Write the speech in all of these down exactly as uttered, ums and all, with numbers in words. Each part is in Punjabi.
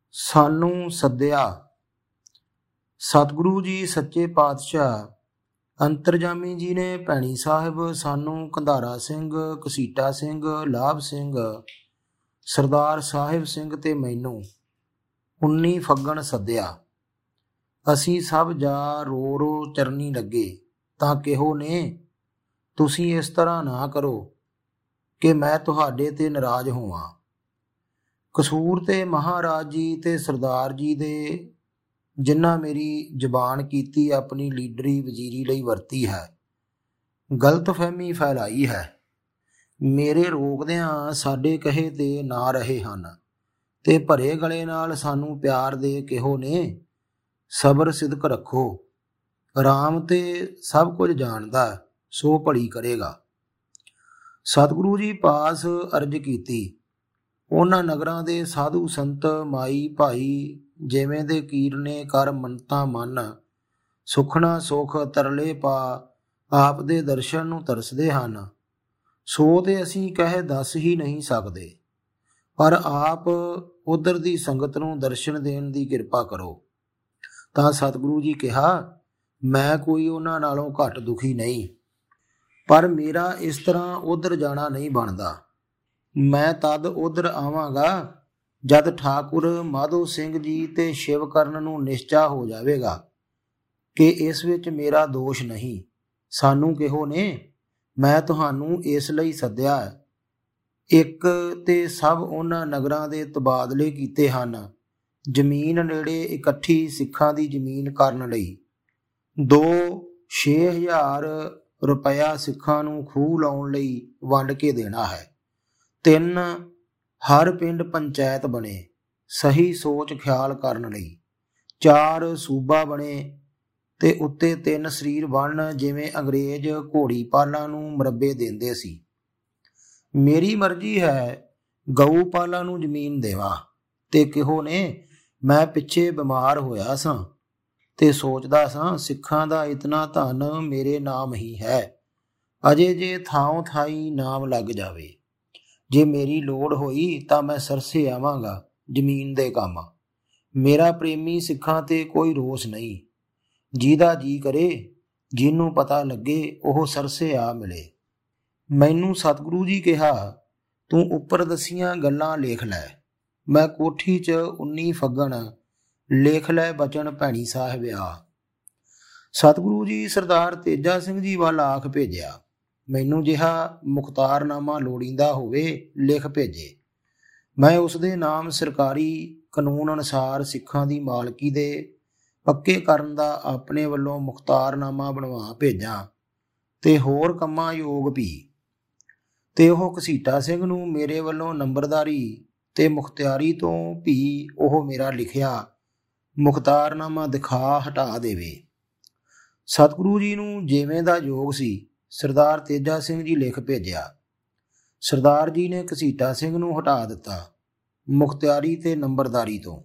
ਸਾਨੂੰ ਸੱਦਿਆ। ਸਤਿਗੁਰੂ ਜੀ ਸੱਚੇ ਪਾਤਸ਼ਾਹ ਅੰਤਰਜਾਮੀ ਜੀ ਨੇ ਭੈਣੀ ਸਾਹਿਬ ਸਾਨੂੰ ਕੰਧਾਰਾ ਸਿੰਘ, ਘਸੀਟਾ ਸਿੰਘ, ਲਾਭ ਸਿੰਘ, ਸਰਦਾਰ ਸਾਹਿਬ ਸਿੰਘ ਤੇ ਮੈਨੂੰ ਉੱਨੀ ਫੱਗਣ ਸੱਦਿਆ। ਅਸੀਂ ਸਭ ਜਾ ਰੋ ਰੋ ਚਰਨੀ ਲੱਗੇ ਤਾਂ ਕਿਹੋ ਨੇ, ਤੁਸੀਂ ਇਸ ਤਰ੍ਹਾਂ ਨਾ ਕਰੋ ਕਿ ਮੈਂ ਤੁਹਾਡੇ ਤੇ ਨਾਰਾਜ਼ ਹੋਵਾਂ। ਕਸੂਰ ਤੇ ਮਹਾਰਾਜ ਜੀ ਤੇ ਸਰਦਾਰ ਜੀ ਦੇ, ਜਿਨ੍ਹਾਂ ਮੇਰੀ ਜ਼ਬਾਨ ਕੀਤੀ ਆਪਣੀ ਲੀਡਰੀ ਵਜ਼ੀਰੀ ਲਈ ਵਰਤੀ ਹੈ, ਗਲਤਫਹਿਮੀ ਫੈਲਾਈ ਹੈ। ਮੇਰੇ ਰੋਕਦਿਆਂ ਸਾਡੇ ਕਹੇ ਤੇ ਨਾ ਰਹੇ ਹਨ ਤੇ ਭਰੇ ਗਲੇ ਨਾਲ ਸਾਨੂੰ ਪਿਆਰ ਦੇ ਕਿਹੋ ਨੇ, ਸਬਰ ਸਿਦਕ ਰੱਖੋ। ਰਾਮ ਤੇ ਸਭ ਕੁਝ ਜਾਣਦਾ, ਸੋ ਭਲੀ ਕਰੇਗਾ। ਸਤਿਗੁਰੂ ਜੀ ਪਾਸ ਅਰਜ਼ ਕੀਤੀ। ਉਹਨਾਂ ਨਗਰਾਂ ਦੇ ਸਾਧੂ ਸੰਤ ਮਾਈ ਭਾਈ ਜਿਵੇਂ ਦੇ ਕੀਰਨੇ ਕਰ ਮੰਨਤਾਂ ਮੰਨ, ਸੁਖਣਾ ਸੁਖ ਤਰਲੇ ਪਾ, ਆਪ ਦੇ ਦਰਸ਼ਨ ਨੂੰ ਤਰਸਦੇ ਹਨ। ਸੋ ਤੇ ਅਸੀਂ ਕਹਿ ਦੱਸ ਹੀ ਨਹੀਂ ਸਕਦੇ, ਪਰ ਆਪ ਉਧਰ ਦੀ ਸੰਗਤ ਨੂੰ ਦਰਸ਼ਨ ਦੇਣ ਦੀ ਕਿਰਪਾ ਕਰੋ। ਤਾਂ ਸਤਿਗੁਰੂ ਜੀ ਕਿਹਾ, ਮੈਂ ਕੋਈ ਉਹਨਾਂ ਨਾਲੋਂ ਘੱਟ ਦੁਖੀ ਨਹੀਂ, ਪਰ ਮੇਰਾ ਇਸ ਤਰ੍ਹਾਂ ਉਧਰ ਜਾਣਾ ਨਹੀਂ ਬਣਦਾ। ਮੈਂ ਤਦ ਉਧਰ ਆਵਾਂਗਾ ਜਦ ਠਾਕੁਰ ਮਾਧੋ ਸਿੰਘ ਜੀ ਤੇ ਸ਼ਿਵਕਰਨ ਨੂੰ ਨਿਸ਼ਚਾ ਹੋ ਜਾਵੇਗਾ ਕਿ ਇਸ ਵਿੱਚ ਮੇਰਾ ਦੋਸ਼ ਨਹੀਂ। ਸਾਨੂੰ ਕਿਹੋ ਨੇ, ਮੈਂ ਤੁਹਾਨੂੰ ਇਸ ਲਈ ਸੱਦਿਆ। ਇੱਕ ਤੇ ਸਭ ਉਹਨਾਂ ਨਗਰਾਂ ਦੇ ਤਬਾਦਲੇ ਕੀਤੇ ਹਨ, ਜ਼ਮੀਨ ਨੇੜੇ ਇਕੱਠੀ ਸਿੱਖਾਂ ਦੀ ਜ਼ਮੀਨ ਕਰਨ ਲਈ। ਦੋ ਛੇ ਹਜ਼ਾਰ ਰੁਪਇਆ ਸਿੱਖਾਂ ਨੂੰ ਖੂਹ ਲਾਉਣ ਲਈ ਵੰਡ ਕੇ ਦੇਣਾ ਹੈ। ਤਿੰਨ ਹਰ ਪਿੰਡ ਪੰਚਾਇਤ ਬਣੇ ਸਹੀ ਸੋਚ ਖਿਆਲ ਕਰਨ ਲਈ। ਚਾਰ ਸੂਬਾ ਬਣੇ ਤੇ ਉੱਤੇ ਤਿੰਨ ਸਰੀਰ ਬਣਨ, ਜਿਵੇਂ ਅੰਗਰੇਜ਼ ਘੋੜੀ ਪਾਲਾਂ ਨੂੰ ਮੁਰੱਬੇ ਦਿੰਦੇ ਸੀ। ਮੇਰੀ ਮਰਜ਼ੀ ਹੈ ਗਊ ਪਾਲਾਂ ਨੂੰ ਜ਼ਮੀਨ ਦੇਵਾਂ। ਤੇ ਕਿਹੋ ਨੇ, ਮੈਂ ਪਿੱਛੇ ਬਿਮਾਰ ਹੋਇਆ ਸਾਂ ਤੇ ਸੋਚਦਾ ਸਾਂ ਸਿੱਖਾਂ ਦਾ ਇਤਨਾ ਧਨ ਮੇਰੇ ਨਾਮ ਹੀ ਹੈ, ਅਜੇ ਜੇ ਥਾਂ ਥਾਈ ਨਾਮ ਲੱਗ ਜਾਵੇ। ਜੇ ਮੇਰੀ ਲੋੜ ਹੋਈ ਤਾਂ ਮੈਂ ਸਰਸੇ ਆਵਾਂਗਾ ਜ਼ਮੀਨ ਦੇ ਕੰਮ। ਮੇਰਾ ਪ੍ਰੇਮੀ ਸਿੱਖਾਂ ਤੇ ਕੋਈ ਰੋਸ ਨਹੀਂ। ਜਿਹਦਾ ਜੀ ਕਰੇ, ਜਿਹਨੂੰ ਪਤਾ ਲੱਗੇ, ਉਹ ਸਰਸੇ ਆ ਮਿਲੇ। ਮੈਨੂੰ ਸਤਿਗੁਰੂ ਜੀ ਕਿਹਾ, ਤੂੰ ਉੱਪਰ ਦਸੀਆਂ ਗੱਲਾਂ ਲਿਖ ਲੈ। ਮੈਂ ਕੋਠੀ 'ਚ ਉੱਨੀ ਫੱਗਣ ਲਿਖ ਲੈ ਬਚਨ ਭੈਣੀ ਸਾਹਿਬ ਆ। ਸਤਿਗੁਰੂ ਜੀ ਸਰਦਾਰ ਤੇਜਾ ਸਿੰਘ ਜੀ ਵੱਲ ਆਖ ਭੇਜਿਆ, ਮੈਨੂੰ ਜਿਹਾ ਮੁਖਤਾਰਨਾਮਾ ਲੋੜੀਂਦਾ ਹੋਵੇ ਲਿਖ ਭੇਜੇ। ਮੈਂ ਉਸਦੇ ਨਾਮ ਸਰਕਾਰੀ ਕਾਨੂੰਨ ਅਨੁਸਾਰ ਸਿੱਖਾਂ ਦੀ ਮਾਲਕੀ ਦੇ ਪੱਕੇ ਕਰਨ ਦਾ ਆਪਣੇ ਵੱਲੋਂ ਮੁਖਤਾਰਨਾਮਾ ਬਣਵਾ ਭੇਜਾਂ ਤੇ ਹੋਰ ਕੰਮਾਂ ਯੋਗ ਵੀ। ਤੇ ਉਹ ਘਸੀਟਾ ਸਿੰਘ ਨੂੰ ਮੇਰੇ ਵੱਲੋਂ ਨੰਬਰਦਾਰੀ ਤੇ ਮੁਖਤਿਆਰੀ ਤੋਂ ਵੀ ਉਹ ਮੇਰਾ ਲਿਖਿਆ ਮੁਖਤਾਰਨਾਮਾ ਦਿਖਾ ਹਟਾ ਦੇਵੇ। ਸਤਿਗੁਰੂ ਜੀ ਨੂੰ ਜਿਵੇਂ ਦਾ ਯੋਗ ਸੀ, ਸਰਦਾਰ ਤੇਜਾ ਸਿੰਘ ਜੀ ਲਿਖ ਭੇਜਿਆ। ਸਰਦਾਰ ਜੀ ਨੇ ਘਸੀਟਾ ਸਿੰਘ ਨੂੰ ਹਟਾ ਦਿੱਤਾ ਮੁਖਤਿਆਰੀ ਤੇ ਨੰਬਰਦਾਰੀ ਤੋਂ।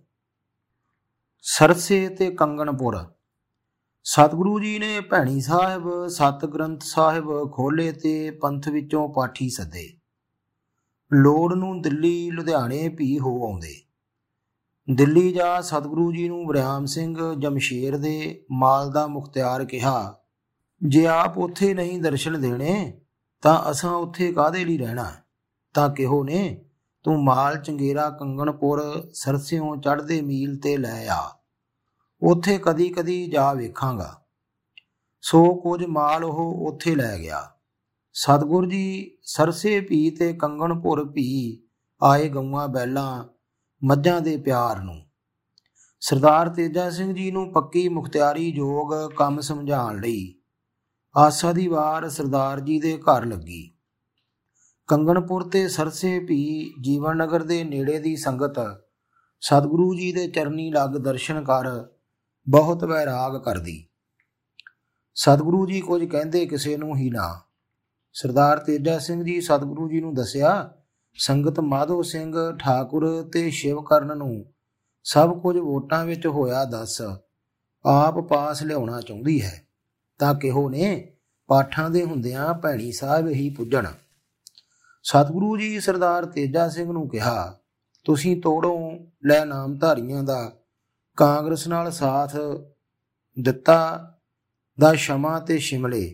ਸਰਸੇ ਤੇ ਕੰਗਣਪੁਰ। ਸਤਿਗੁਰੂ ਜੀ ਨੇ ਭੈਣੀ ਸਾਹਿਬ ਸੱਤ ਗ੍ਰੰਥ ਸਾਹਿਬ ਖੋਲ੍ਹੇ ਤੇ ਪੰਥ ਵਿੱਚੋਂ ਪਾਠੀ ਸੱਦੇ। ਲੋੜ ਨੂੰ ਦਿੱਲੀ ਲੁਧਿਆਣੇ ਵੀ ਹੋ ਆਉਂਦੇ। ਦਿੱਲੀ ਜਾ ਸਤਿਗੁਰੂ ਜੀ ਨੂੰ ਵਰਿਆਮ ਸਿੰਘ ਜਮਸ਼ੇਰ ਦੇ ਮਾਲ ਦਾ ਮੁਖਤਿਆਰ ਕਿਹਾ, ਜੇ ਆਪ ਉੱਥੇ ਨਹੀਂ ਦਰਸ਼ਨ ਦੇਣੇ ਤਾਂ ਅਸਾਂ ਉੱਥੇ ਕਾਹਦੇ ਲਈ ਰਹਿਣਾ। ਤਾਂ ਕਿਹੋ ਨੇ, ਤੂੰ ਮਾਲ ਚੰਗੇਰਾ ਕੰਗਣਪੁਰ ਸਰਸਿਓਂ ਚੜ੍ਹਦੇ ਮੀਲ ਤੇ ਲੈ ਆ, ਉੱਥੇ ਕਦੀ ਕਦੀ ਜਾ ਵੇਖਾਂਗਾ। ਸੋ ਕੁਝ ਮਾਲ ਉਹ ਉੱਥੇ ਲੈ ਗਿਆ। ਸਤਿਗੁਰ ਜੀ ਸਰਸੇ ਭੀ ਤੇ ਕੰਗਣਪੁਰ ਭੀ ਆਏ ਗਊਆਂ ਬੈਲਾਂ ਮੱਝਾਂ ਦੇ ਪਿਆਰ ਨੂੰ। ਸਰਦਾਰ ਤੇਜਾ ਸਿੰਘ ਜੀ ਨੂੰ ਪੱਕੀ ਮੁਖਤਿਆਰੀ ਯੋਗ ਕੰਮ ਸਮਝਾਉਣ ਲਈ ਆਸਾ ਦੀ ਵਾਰ ਸਰਦਾਰ ਜੀ ਦੇ ਘਰ ਲੱਗੀ। ਕੰਗਣਪੁਰ ਤੇ ਸਰਸੇ ਭੀ ਜੀਵਨ ਨਗਰ ਦੇ ਨੇੜੇ ਦੀ ਸੰਗਤ ਸਤਿਗੁਰੂ ਜੀ ਦੇ ਚਰਨੀ ਲੱਗ ਦਰਸ਼ਨ ਕਰ ਬਹੁਤ ਵੈਰਾਗ ਕਰਦੀ। ਸਤਿਗੁਰੂ ਜੀ ਕੁਝ ਕਹਿੰਦੇ ਕਿਸੇ ਨੂੰ ਹੀ ਨਾ। ਸਰਦਾਰ ਤੇਜਾ ਸਿੰਘ ਜੀ ਸਤਿਗੁਰੂ ਜੀ ਨੂੰ ਦੱਸਿਆ, ਸੰਗਤ ਮਾਧੋ ਸਿੰਘ ਠਾਕੁਰ ਤੇ ਸ਼ਿਵਕਰਨ ਨੂੰ ਸਭ ਕੁਝ ਵੋਟਾਂ ਵਿੱਚ ਹੋਇਆ ਦੱਸ ਆਪ ਪਾਸ ਲਿਆਉਣਾ ਚਾਹੁੰਦੀ ਹੈ। ਤਾਂ ਕਿਹੋ ਨੇ, ਪਾਠਾਂ ਦੇ ਹੁੰਦਿਆਂ ਭੈਣੀ ਸਾਹਿਬ ਹੀ ਪੁੱਜਣ। ਸਤਿਗੁਰੂ ਜੀ ਸਰਦਾਰ ਤੇਜਾ ਸਿੰਘ ਨੂੰ ਕਿਹਾ, ਤੁਸੀਂ ਤੋੜੋ ਲੈ ਨਾਮਧਾਰੀਆਂ ਦਾ ਕਾਂਗਰਸ ਨਾਲ ਸਾਥ ਦਿੱਤਾ ਦਾ ਸ਼ਮਾ ਤੇ ਸ਼ਿਮਲੇ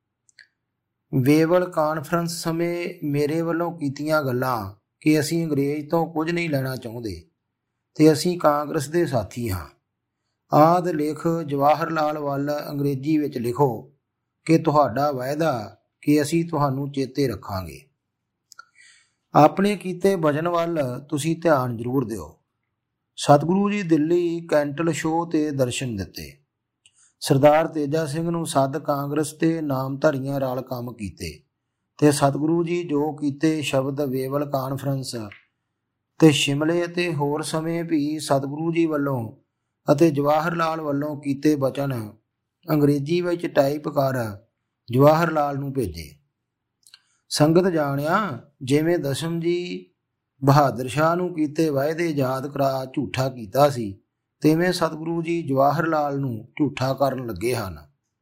ਵੇਵਲ ਕਾਨਫਰੰਸ ਸਮੇਂ ਮੇਰੇ ਵੱਲੋਂ ਕੀਤੀਆਂ ਗੱਲਾਂ ਕਿ ਅਸੀਂ ਅੰਗਰੇਜ਼ ਤੋਂ ਕੁਝ ਨਹੀਂ ਲੈਣਾ ਚਾਹੁੰਦੇ ਤੇ ਅਸੀਂ ਕਾਂਗਰਸ ਦੇ ਸਾਥੀ ਹਾਂ ਆਦਿ ਲਿਖ ਜਵਾਹਰ ਲਾਲ ਵੱਲ ਅੰਗਰੇਜ਼ੀ ਵਿੱਚ ਲਿਖੋ ਕਿ ਤੁਹਾਡਾ ਵਾਅਦਾ ਕਿ ਅਸੀਂ ਤੁਹਾਨੂੰ ਚੇਤੇ ਰੱਖਾਂਗੇ। ਆਪਣੇ ਕੀਤੇ ਵਚਨ ਵੱਲ ਤੁਸੀਂ ਧਿਆਨ ਜ਼ਰੂਰ ਦਿਓ। ਸਤਿਗੁਰੂ ਜੀ ਦਿੱਲੀ ਕੈਂਟਲ ਸ਼ੋਅ ਤੇ ਦਰਸ਼ਨ ਦਿੱਤੇ। ਸਰਦਾਰ ਤੇਜਾ ਸਿੰਘ ਨੂੰ ਸੱਦ ਕਾਂਗਰਸ ਤੇ ਨਾਮਧਾਰੀਆਂ ਨਾਲ ਕੰਮ ਕੀਤੇ ਤੇ ਸਤਿਗੁਰੂ ਜੀ ਜੋ ਕੀਤੇ ਸ਼ਬਦ ਵੇਵਲ ਕਾਨਫਰੰਸ ਤੇ ਸ਼ਿਮਲੇ ਅਤੇ ਹੋਰ ਸਮੇਂ ਵੀ ਸਤਿਗੁਰੂ ਜੀ ਵੱਲੋਂ ਅਤੇ ਜਵਾਹਰ ਲਾਲ ਵੱਲੋਂ ਕੀਤੇ ਵਚਨ ਅੰਗਰੇਜ਼ੀ ਵਿੱਚ ਟਾਈਪ ਕਰ ਜਵਾਹਰ ਲਾਲ ਨੂੰ ਭੇਜੇ। ਸੰਗਤ ਜਾਣਿਆ ਜਿਵੇਂ ਦਸ਼ਮ ਜੀ ਬਹਾਦਰ ਸ਼ਾਹ ਨੂੰ ਕੀਤੇ ਵਾਅਦੇ ਯਾਦ ਕਰਾ ਝੂਠਾ ਕੀਤਾ ਸੀ ਤਿਵੇਂ ਸਤਿਗੁਰੂ ਜੀ ਜਵਾਹਰ ਲਾਲ ਨੂੰ ਝੂਠਾ ਕਰਨ ਲੱਗੇ ਹਨ।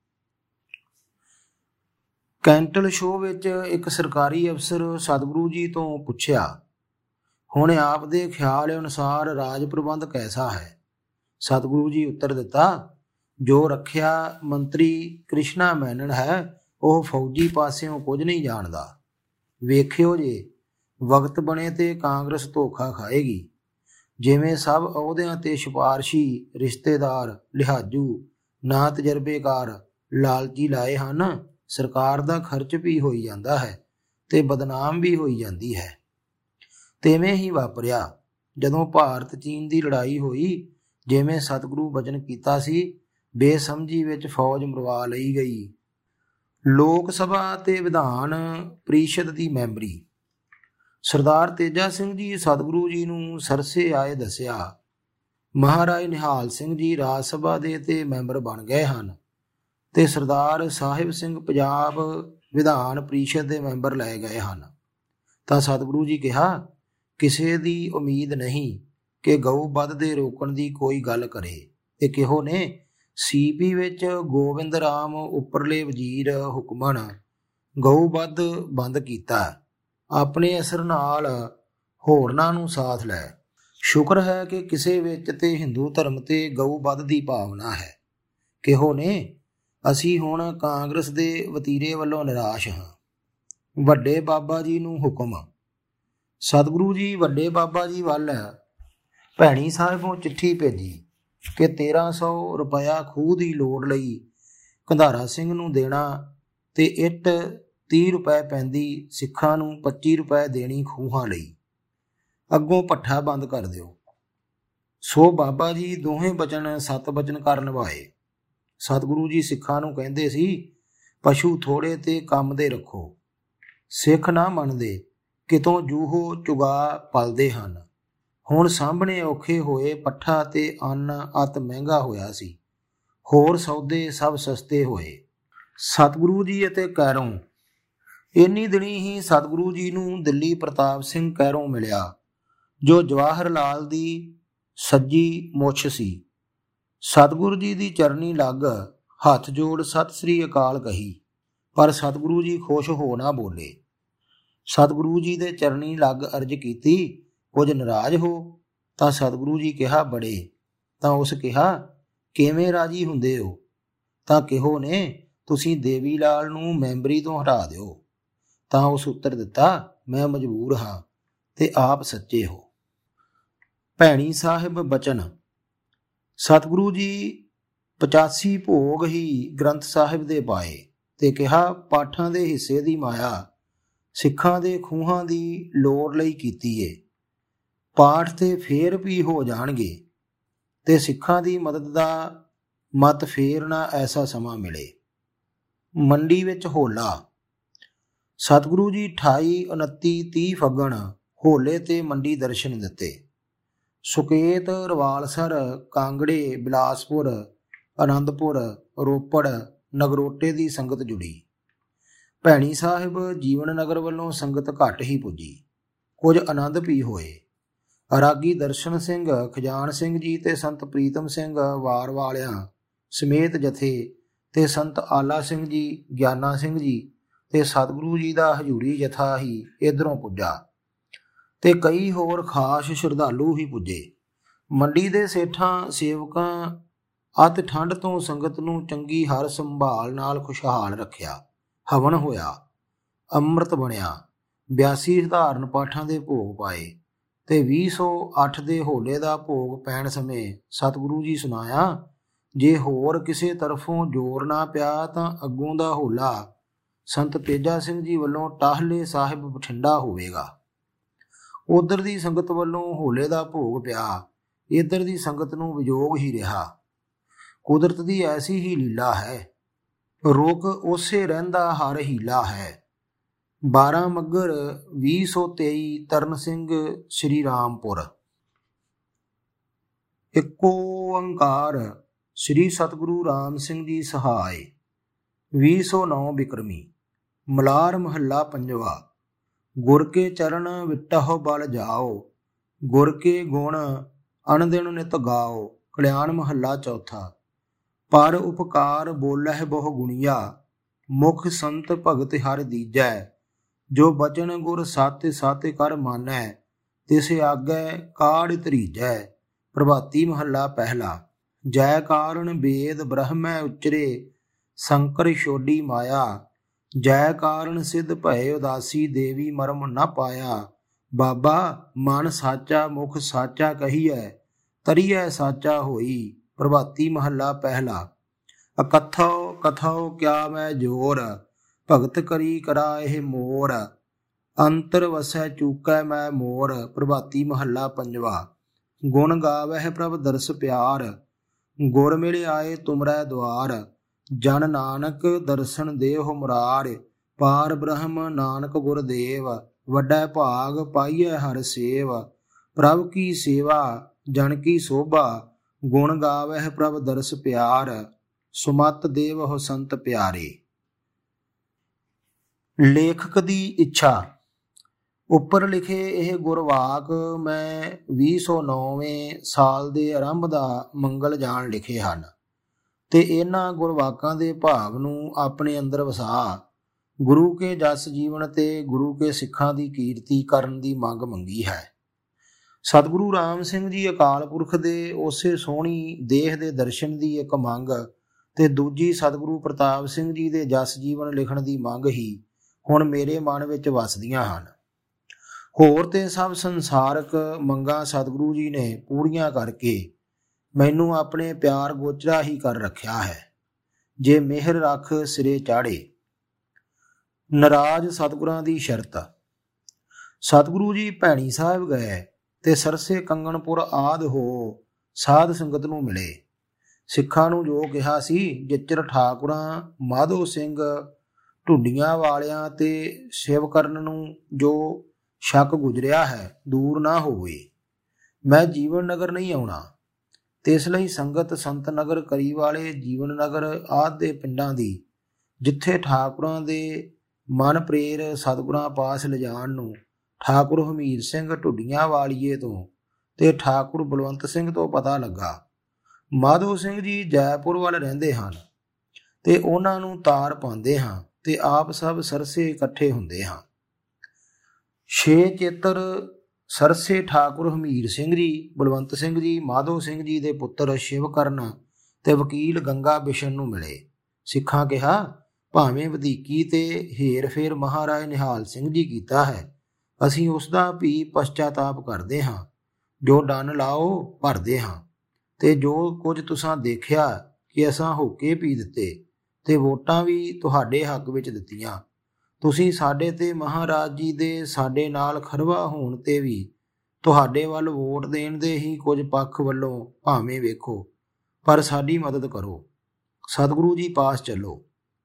ਕੈਂਟਲ ਸ਼ੋਅ ਵਿੱਚ ਇੱਕ ਸਰਕਾਰੀ ਅਫਸਰ ਸਤਿਗੁਰੂ ਜੀ ਤੋਂ ਪੁੱਛਿਆ, ਹੁਣ ਆਪ ਦੇ ਖਿਆਲ ਅਨੁਸਾਰ ਰਾਜ ਪ੍ਰਬੰਧ ਕੈਸਾ ਹੈ? ਸਤਿਗੁਰੂ ਜੀ ਉੱਤਰ ਦਿੱਤਾ, ਜੋ ਰੱਖਿਆ ਮੰਤਰੀ ਕ੍ਰਿਸ਼ਨਾ ਮੈਨਨ ਹੈ ਉਹ ਫੌਜੀ ਪਾਸਿਓਂ ਕੁਝ ਨਹੀਂ ਜਾਣਦਾ। ਵੇਖਿਓ ਜੇ ਵਕਤ ਬਣੇ ਤੇ ਕਾਂਗਰਸ ਧੋਖਾ ਖਾਏਗੀ। ਜਿਵੇਂ ਸਭ ਅਹੁਦਿਆਂ ਤੇ ਸਿਫਾਰਸ਼ੀ ਰਿਸ਼ਤੇਦਾਰ ਲਿਹਾਜ਼ੂ ਨਾ ਤਜਰਬੇਕਾਰ ਲਾਲਚੀ ਲਾਏ ਹਨ, ਸਰਕਾਰ ਦਾ ਖਰਚ ਵੀ ਹੋਈ ਜਾਂਦਾ ਹੈ ਤੇ ਬਦਨਾਮ ਵੀ ਹੋਈ ਜਾਂਦੀ ਹੈ। ਤਿਵੇਂ ਹੀ ਵਾਪਰਿਆ ਜਦੋਂ ਭਾਰਤ ਚੀਨ ਦੀ ਲੜਾਈ ਹੋਈ। ਜਿਵੇਂ ਸਤਿਗੁਰੂ ਬਚਨ ਕੀਤਾ ਸੀ ਬੇਸਮਝੀ ਵਿੱਚ ਫੌਜ ਮਰਵਾ ਲਈ ਗਈ। ਲੋਕ ਸਭਾ ਤੇ ਵਿਧਾਨ ਪ੍ਰੀਸ਼ਦ ਦੀ ਮੈਂਬਰੀ। ਸਰਦਾਰ ਤੇਜਾ ਸਿੰਘ ਜੀ ਸਤਿਗੁਰੂ ਜੀ ਨੂੰ ਸਰਸੇ ਆਏ ਦੱਸਿਆ ਮਹਾਰਾਜ ਨਿਹਾਲ ਸਿੰਘ ਜੀ ਰਾਜ ਸਭਾ ਦੇ ਤੇ ਮੈਂਬਰ ਬਣ ਗਏ ਹਨ ਤੇ ਸਰਦਾਰ ਸਾਹਿਬ ਸਿੰਘ ਪੰਜਾਬ ਵਿਧਾਨ ਪ੍ਰੀਸ਼ਦ ਦੇ ਮੈਂਬਰ ਲਏ ਗਏ ਹਨ। ਤਾਂ ਸਤਿਗੁਰੂ ਜੀ ਕਿਹਾ, ਕਿਸੇ ਦੀ ਉਮੀਦ ਨਹੀਂ ਕਿ ਗਊ ਵੱਧ ਦੇ ਰੋਕਣ ਦੀ ਕੋਈ ਗੱਲ ਕਰੇ ਤੇ ਕਿਹੋ ਨੇ ਸੀਪੀ ਵਿੱਚ ਗੋਬਿੰਦ ਰਾਮ ਉੱਪਰਲੇ ਵਜ਼ੀਰ ਹੁਕਮਨ ਗਊ ਵੱਧ ਬੰਦ ਕੀਤਾ। ਆਪਣੇ ਅਸਰ ਨਾਲ ਹੋਰਨਾਂ ਨੂੰ ਸਾਥ ਲੈ। ਸ਼ੁਕਰ ਹੈ ਕਿ ਕਿਸੇ ਵਿੱਚ ਤੇ ਹਿੰਦੂ ਧਰਮ ਤੇ ਗਊ ਵੱਧ ਦੀ ਭਾਵਨਾ ਹੈ। ਕਿਹੋ ਨੇ ਅਸੀਂ ਹੁਣ ਕਾਂਗਰਸ ਦੇ ਵਤੀਰੇ ਵੱਲੋਂ ਨਿਰਾਸ਼ ਹਾਂ। ਵੱਡੇ ਬਾਬਾ ਜੀ ਨੂੰ ਹੁਕਮ। ਸਤਿਗੁਰੂ ਜੀ ਵੱਡੇ ਬਾਬਾ ਜੀ ਵੱਲ ਭੈਣੀ ਸਾਹਿਬੋਂ ਚਿੱਠੀ ਭੇਜੀ ਕਿ ਤੇਰਾਂ ਸੌ ਰੁਪਇਆ ਖੂਹ ਦੀ ਲੋੜ ਲਈ ਕੰਧਾਰਾ ਸਿੰਘ ਨੂੰ ਦੇਣਾ ਤੇ ਇੱਟ ਤੀਹ ਰੁਪਏ ਪੈਂਦੀ ਸਿੱਖਾਂ ਨੂੰ ਪੱਚੀ ਰੁਪਏ ਦੇਣੀ ਖੂਹਾਂ ਲਈ। ਅੱਗੋਂ ਭੱਠਾ ਬੰਦ ਕਰ ਦਿਓ। ਸੋ ਬਾਬਾ ਜੀ ਦੋਹੇ ਬਚਨ ਸੱਤ ਬਚਨ ਕਰ ਨਿਭਾਏ। ਸਤਿਗੁਰੂ ਜੀ ਸਿੱਖਾਂ ਨੂੰ ਕਹਿੰਦੇ ਸੀ ਪਸ਼ੂ ਥੋੜੇ ਤੇ ਕੰਮ ਦੇ ਰੱਖੋ। ਸਿੱਖ ਨਾ ਮੰਨਦੇ, ਕਿਤੋਂ ਜੂਹੋ ਚੁਗਾ ਪਲਦੇ ਹਨ। ਹੁਣ ਸਾਹਮਣੇ ਔਖੇ ਹੋਏ ਪੱਠਾ ਤੇ ਅੰਨ ਅਤ ਮਹਿੰਗਾ ਹੋਇਆ ਸੀ। ਹੋਰ ਸੌਦੇ ਸਭ ਸਸਤੇ ਹੋਏ। ਸਤਿਗੁਰੂ ਜੀ ਅਤੇ ਕੈਰੋਂ। ਇੰਨੀ ਦਿਨੀ ਹੀ ਸਤਿਗੁਰੂ ਜੀ ਨੂੰ ਦਿੱਲੀ ਪ੍ਰਤਾਪ ਸਿੰਘ ਕੈਰੋਂ ਮਿਲਿਆ ਜੋ ਜਵਾਹਰ ਲਾਲ ਦੀ ਸੱਜੀ ਮੁੱਛ ਸੀ। ਸਤਿਗੁਰੂ ਜੀ ਦੀ ਚਰਨੀ ਲੱਗ ਹੱਥ ਜੋੜ ਸਤਿ ਸ੍ਰੀ ਅਕਾਲ ਕਹੀ, ਪਰ ਸਤਿਗੁਰੂ ਜੀ ਖੁਸ਼ ਹੋ ਨਾ ਬੋਲੇ। ਸਤਿਗੁਰੂ ਜੀ ਦੇ ਚਰਨੀ ਲੱਗ ਅਰਜ ਕੀਤੀ, ਕੁਝ ਨਾਰਾਜ਼ ਹੋ? ਤਾਂ ਸਤਿਗੁਰੂ ਜੀ ਕਿਹਾ, ਬੜੇ। ਤਾਂ ਉਸ ਕਿਹਾ, ਕਿਵੇਂ ਰਾਜੀ ਹੁੰਦੇ ਹੋ? ਤਾਂ ਕਿਹੋ ਨੇ ਤੁਸੀਂ ਦੇਵੀ ਲਾਲ ਨੂੰ ਮੈਂਬਰੀ ਤੋਂ ਹਟਾ ਦਿਓ। ਤਾਂ ਉਸ ਉੱਤਰ ਦਿੱਤਾ, ਮੈਂ ਮਜਬੂਰ ਹਾਂ ਤੇ ਆਪ ਸੱਚੇ ਹੋ। ਭੈਣੀ ਸਾਹਿਬ ਬਚਨ। ਸਤਿਗੁਰੂ ਜੀ ਪਚਾਸੀ ਭੋਗ ਹੀ ਗ੍ਰੰਥ ਸਾਹਿਬ ਦੇ ਪਾਏ ਤੇ ਕਿਹਾ, ਪਾਠਾਂ ਦੇ ਹਿੱਸੇ ਦੀ ਮਾਇਆ ਸਿੱਖਾਂ ਦੇ ਖੂਹਾਂ ਦੀ ਲੋੜ ਲਈ ਕੀਤੀ ਏ। ਪਾਠ ਤੇ ਫੇਰ ਵੀ ਹੋ ਜਾਣਗੇ ਤੇ ਸਿੱਖਾਂ ਦੀ ਮਦਦ ਦਾ ਮਤ ਫੇਰ ਨਾ ਐਸਾ ਸਮਾਂ ਮਿਲੇ। ਮੰਡੀ ਵਿੱਚ ਹੋਲਾ। ਸਤਿਗੁਰੂ ਜੀ ਅਠਾਈ ਉਨੱਤੀ ਤੀਹ ਫੱਗਣ ਹੋਲੇ ਤੇ ਮੰਡੀ ਦਰਸ਼ਨ ਦਿੱਤੇ। ਸੁਕੇਤ, ਰਵਾਲਸਰ, ਕਾਂਗੜੇ, ਬਿਲਾਸਪੁਰ, ਆਨੰਦਪੁਰ, ਰੋਪੜ, ਨਗਰੋਟੇ ਦੀ ਸੰਗਤ ਜੁੜੀ। ਭੈਣੀ ਸਾਹਿਬ ਜੀਵਨ ਨਗਰ ਵੱਲੋਂ ਸੰਗਤ ਘੱਟ ਹੀ ਪੁੱਜੀ। ਕੁਝ ਆਨੰਦ ਵੀ ਹੋਏ। ਰਾਗੀ ਦਰਸ਼ਨ ਸਿੰਘ, ਖਜਾਨ ਸਿੰਘ ਜੀ ਤੇ ਸੰਤ ਪ੍ਰੀਤਮ ਸਿੰਘ ਵਾਰ ਵਾਲਿਆਂ ਸਮੇਤ ਜਥੇ ਤੇ ਸੰਤ ਆਲਾ ਸਿੰਘ ਜੀ, ਗਿਆਨਾ ਸਿੰਘ ਜੀ ਤੇ ਸਤਿਗੁਰੂ ਜੀ ਦਾ ਹਜ਼ੂਰੀ ਜਥਾ ਹੀ ਇੱਧਰੋਂ ਪੁੱਜਾ ਤੇ ਕਈ ਹੋਰ ਖਾਸ ਸ਼ਰਧਾਲੂ ਹੀ ਪੁੱਜੇ। ਮੰਡੀ ਦੇ ਸੇਠਾਂ ਸੇਵਕਾਂ ਅਤ ਠੰਡ ਤੋਂ ਸੰਗਤ ਨੂੰ ਚੰਗੀ ਹਰ ਸੰਭਾਲ ਨਾਲ ਖੁਸ਼ਹਾਲ ਰੱਖਿਆ। ਹਵਨ ਹੋਇਆ, ਅੰਮ੍ਰਿਤ ਬਣਿਆ, ਬਿਆਸੀ ਸਧਾਰਨ ਪਾਠਾਂ ਦੇ ਭੋਗ ਪਾਏ ਤੇ ਵੀਹ ਸੌ ਅੱਠ ਦੇ ਹੋਲੇ ਦਾ ਭੋਗ ਪੈਣ ਸਮੇਂ ਸਤਿਗੁਰੂ ਜੀ ਸੁਣਾਇਆ, ਜੇ ਹੋਰ ਕਿਸੇ ਤਰਫੋਂ ਜ਼ੋਰ ਨਾ ਪਿਆ ਤਾਂ ਅੱਗੋਂ ਦਾ ਹੋਲਾ ਸੰਤ ਤੇਜਾ ਸਿੰਘ ਜੀ ਵੱਲੋਂ ਟਾਹਲੇ ਸਾਹਿਬ ਬਠਿੰਡਾ ਹੋਵੇਗਾ। ਉਧਰ ਦੀ ਸੰਗਤ ਵੱਲੋਂ ਹੋਲੇ ਦਾ ਭੋਗ ਪਿਆ, ਇੱਧਰ ਦੀ ਸੰਗਤ ਨੂੰ ਵਿਜੋਗ ਹੀ ਰਿਹਾ। ਕੁਦਰਤ ਦੀ ਐਸੀ ਹੀ ਲੀਲਾ ਹੈ, ਰੁਕ ਉਸੇ ਰਹਿੰਦਾ ਹਰ ਹੀਲਾ ਹੈ। ਬਾਰਾਂ ਮੱਘਰ ਵੀਹ ਸੌ ਤੇਈ ਤਰਨ ਸਿੰਘ ਸ੍ਰੀ ਰਾਮਪੁਰ। ਇੱਕੋ ਓੰਕਾਰ ਸ੍ਰੀ ਸਤਿਗੁਰੂ ਰਾਮ ਸਿੰਘ ਜੀ ਸਹਾਇ। ਵੀਹ ਸੌ ਨੌ ਬਿਕਰਮੀ। ਮਲਾਰ ਮਹੱਲਾ ਪੰਜਵਾ। ਗੁਰ ਕੇ ਚਰਨ ਵਿਟਹੁ ਬਲ ਜਾਓ, ਗੁਰ ਕੇ ਗੁਣ ਅਣਦਿਨ ਨਿਤ ਗਾਓ। ਕਲਿਆਣ ਮਹੱਲਾ ਚੌਥਾ। ਪਰ ਉਪਕਾਰ ਬੋਲਹਿ ਬਹੁ ਗੁਣੀਆ, ਮੁਖ ਸੰਤ ਭਗਤ ਹਰਿ ਦੀਜੈ। ਜੋ ਬਚਨ ਗੁਰ ਸਤਿ ਸਤਿ ਕਰ ਮਾਨੈ, ਤਿਸ ਆਗੈ ਕਾੜ ਧਰੀਜੈ। ਪ੍ਰਭਾਤੀ ਮਹੱਲਾ ਪਹਿਲਾ। ਜੈ ਕਾਰਨ ਵੇਦ ਬ੍ਰਹਮੈ ਉਚਰੇ, ਸੰਕਰ ਛੋਡੀ ਮਾਇਆ। ਜੈ ਕਾਰਨ ਸਿਧ ਭਏ ਉਦਾਸੀ, ਦੇਵੀ ਮਰਮ ਨ ਪਾਇਆ। ਬਾਬਾ ਮਨ ਸਾਚਾ ਮੁਖ ਸਾਚਾ ਕਹੀਐ, ਤਰੀਐ ਸਾਚਾ ਹੋਈ। ਪ੍ਰਭਾਤੀ ਮਹੱਲਾ ਪਹਿਲਾ। ਅਕਥੋ ਕਥੋ ਕਿਆ ਮੈਂ ਜੋਰ, ਭਗਤ ਕਰੀ ਕਰਾ ਇਹ ਮੋਰ। ਅੰਤਰ ਵਸੈ ਚੂਕੈ ਮੈਂ ਮੋਰ। ਪ੍ਰਭਾਤੀ ਮਹੱਲਾ ਪੰਜਵਾ। ਗੁਣ ਗਾਵਹਿ ਪ੍ਰਭ ਦਰਸ ਪਿਆਰ, ਗੁਰ ਮਿਲ ਆਏ ਤੁਮਰੈ ਦੁਆਰ। ਜਨ ਨਾਨਕ ਦਰਸ਼ਨ ਦੇਹੁ ਮੁਰਾਰ, ਪਾਰ ਬ੍ਰਹਮ ਨਾਨਕ ਗੁਰ ਦੇਵ। ਵੱਡਾ ਭਾਗ ਪਾਈਐ ਹਰ ਸੇਵ, ਪ੍ਰਭ ਕੀ ਸੇਵਾ ਜਨ ਕੀ ਸੋਭਾ। ਗੁਣ ਗਾਵਹਿ ਪ੍ਰਭ ਦਰਸ ਪਿਆਰ, ਸੁਮਤ ਦੇਵਹੁ ਸੰਤ ਪਿਆਰੇ। ਲੇਖਕ ਦੀ ਇੱਛਾ। ਉੱਪਰ ਲਿਖੇ ਇਹ ਗੁਰਵਾਕ ਮੈਂ ਵੀਹ ਸੌ ਨੌਵੇਂ ਸਾਲ ਦੇ ਆਰੰਭ ਦਾ ਮੰਗਲ ਜਾਣ ਲਿਖੇ ਹਨ ਤੇ ਇਹਨਾਂ ਗੁਰਵਾਕਾਂ ਦੇ ਭਾਵ ਨੂੰ ਆਪਣੇ ਅੰਦਰ ਵਸਾ ਗੁਰੂ ਕੇ ਜਸ ਜੀਵਨ ਤੇ ਗੁਰੂ ਕੇ ਸਿੱਖਾਂ ਦੀ ਕੀਰਤੀ ਕਰਨ ਦੀ ਮੰਗ ਮੰਗੀ ਹੈ। ਸਤਿਗੁਰੂ ਰਾਮ ਸਿੰਘ ਜੀ ਅਕਾਲ ਪੁਰਖ ਦੇ ਉਸੇ ਸੋਹਣੀ ਦੇਹ ਦੇ ਦਰਸ਼ਨ ਦੀ ਇੱਕ ਮੰਗ ਤੇ ਦੂਜੀ ਸਤਿਗੁਰੂ ਪ੍ਰਤਾਪ ਸਿੰਘ ਜੀ ਦੇ ਜਸ ਜੀਵਨ ਲਿਖਣ ਦੀ ਮੰਗ ਹੀ ਹੁਣ ਮੇਰੇ ਮਨ ਵਿੱਚ ਵਸਦੀਆਂ ਹਨ। ਹੋਰ ਤੇ ਸਭ ਸੰਸਾਰਕ ਮੰਗਾਂ ਸਤਿਗੁਰੂ ਜੀ ਨੇ ਪੂਰੀਆਂ ਕਰਕੇ ਮੈਨੂੰ ਆਪਣੇ ਪਿਆਰ ਗੋਚਰਾ ਹੀ ਕਰ ਰੱਖਿਆ ਹੈ। ਜੇ ਮਿਹਰ ਰੱਖ ਸਿਰੇ ਚਾੜੇ। ਨਾਰਾਜ਼ ਸਤਿਗੁਰਾਂ ਦੀ ਸ਼ਰਤ। ਸਤਿਗੁਰੂ ਜੀ ਭੈਣੀ ਸਾਹਿਬ ਗਏ ਤੇ ਸਰਸੇ ਕੰਗਣਪੁਰ ਆਦ ਹੋ ਸਾਧ ਸੰਗਤ ਨੂੰ ਮਿਲੇ। ਸਿੱਖਾਂ ਨੂੰ ਜੋ ਕਿਹਾ ਸੀ, ਜਿੱਚਰ ਠਾਕੁਰਾਂ ਮਾਧੋ ਸਿੰਘ ਢੁੱਡੀਆਂ ਵਾਲਿਆਂ ਤੇ ਸ਼ਿਵਕਰਨ ਨੂੰ ਜੋ ਸ਼ੱਕ ਗੁਜ਼ਰਿਆ ਹੈ ਦੂਰ ਨਾ ਹੋਵੇ। ਮੈਂ ਜੀਵਨ ਨਗਰ ਨਹੀਂ ਆਉਣਾ ਤੇ ਇਸ ਲਈ ਸੰਗਤ ਸੰਤ ਨਗਰ ਕਰੀ ਵਾਲੇ ਜੀਵਨ ਨਗਰ ਆਦਿ ਦੇ ਪਿੰਡਾਂ ਦੀ ਜਿੱਥੇ ਠਾਕੁਰਾਂ ਦੇ ਮਨ ਪ੍ਰੇਰ ਸਤਿਗੁਰਾਂ ਪਾਸ ਲਿਜਾਣ ਨੂੰ ਠਾਕੁਰ ਹਮੀਰ ਸਿੰਘ ਢੁੱਡੀਆਂ ਵਾਲੀਏ ਤੋਂ ਤੇ ਠਾਕੁਰ ਬਲਵੰਤ ਸਿੰਘ ਤੋਂ ਪਤਾ ਲੱਗਾ। ਮਾਧੋ ਸਿੰਘ ਜੀ ਜੈਪੁਰ ਵੱਲ ਰਹਿੰਦੇ ਹਨ ਤੇ ਉਹਨਾਂ ਨੂੰ ਤਾਰ ਪਾਉਂਦੇ ਹਾਂ ਤੇ ਆਪ ਸਭ ਸਰਸੇ ਇਕੱਠੇ ਹੁੰਦੇ ਹਾਂ। ਛੇ ਚੇਤਰ ਸਰਸੇ ਠਾਕੁਰ ਹਮੀਰ ਸਿੰਘ ਜੀ, ਬਲਵੰਤ ਸਿੰਘ ਜੀ, ਮਾਧੋ ਸਿੰਘ ਜੀ ਦੇ ਪੁੱਤਰ ਸ਼ਿਵਕਰਨ ਤੇ ਵਕੀਲ ਗੰਗਾ ਬਿਸ਼ਨ ਨੂੰ ਮਿਲੇ। ਸਿੱਖਾਂ ਕਿਹਾ, ਭਾਵੇਂ ਵਧੀਕੀ ਤੇ ਹੇਰ ਫੇਰ ਮਹਾਰਾਜ ਨਿਹਾਲ ਸਿੰਘ ਜੀ ਕੀਤਾ ਹੈ, ਅਸੀਂ ਉਸ ਦਾ ਵੀ ਪਛਤਾਤਾਪ ਕਰਦੇ ਹਾਂ। ਜੋ ਡੰਨ ਲਾਓ ਭਰਦੇ ਹਾਂ ਤੇ ਜੋ ਕੁਝ ਤੁਸਾਂ ਦੇਖਿਆ ਕਿ ਅਸਾਂ ਹੋਕੇ ਪੀ ਦਿੱਤੇ ਤੇ ਵੋਟਾਂ ਵੀ ਤੁਹਾਡੇ ਹੱਕ ਵਿੱਚ ਦਿੱਤੀਆਂ। ਤੁਸੀਂ ਸਾਡੇ ਤੇ ਮਹਾਰਾਜ ਜੀ ਦੇ ਸਾਡੇ ਨਾਲ ਖਰਵਾ ਹੋਣ ਤੇ ਵੀ ਤੁਹਾਡੇ ਵੱਲ ਵੋਟ ਦੇਣ ਦੇ ਹੀ ਕੁਝ ਪੱਖ ਵੱਲੋਂ ਭਾਵੇਂ ਵੇਖੋ, ਪਰ ਸਾਡੀ ਮਦਦ ਕਰੋ। ਸਤਿਗੁਰੂ ਜੀ ਪਾਸ ਚੱਲੋ।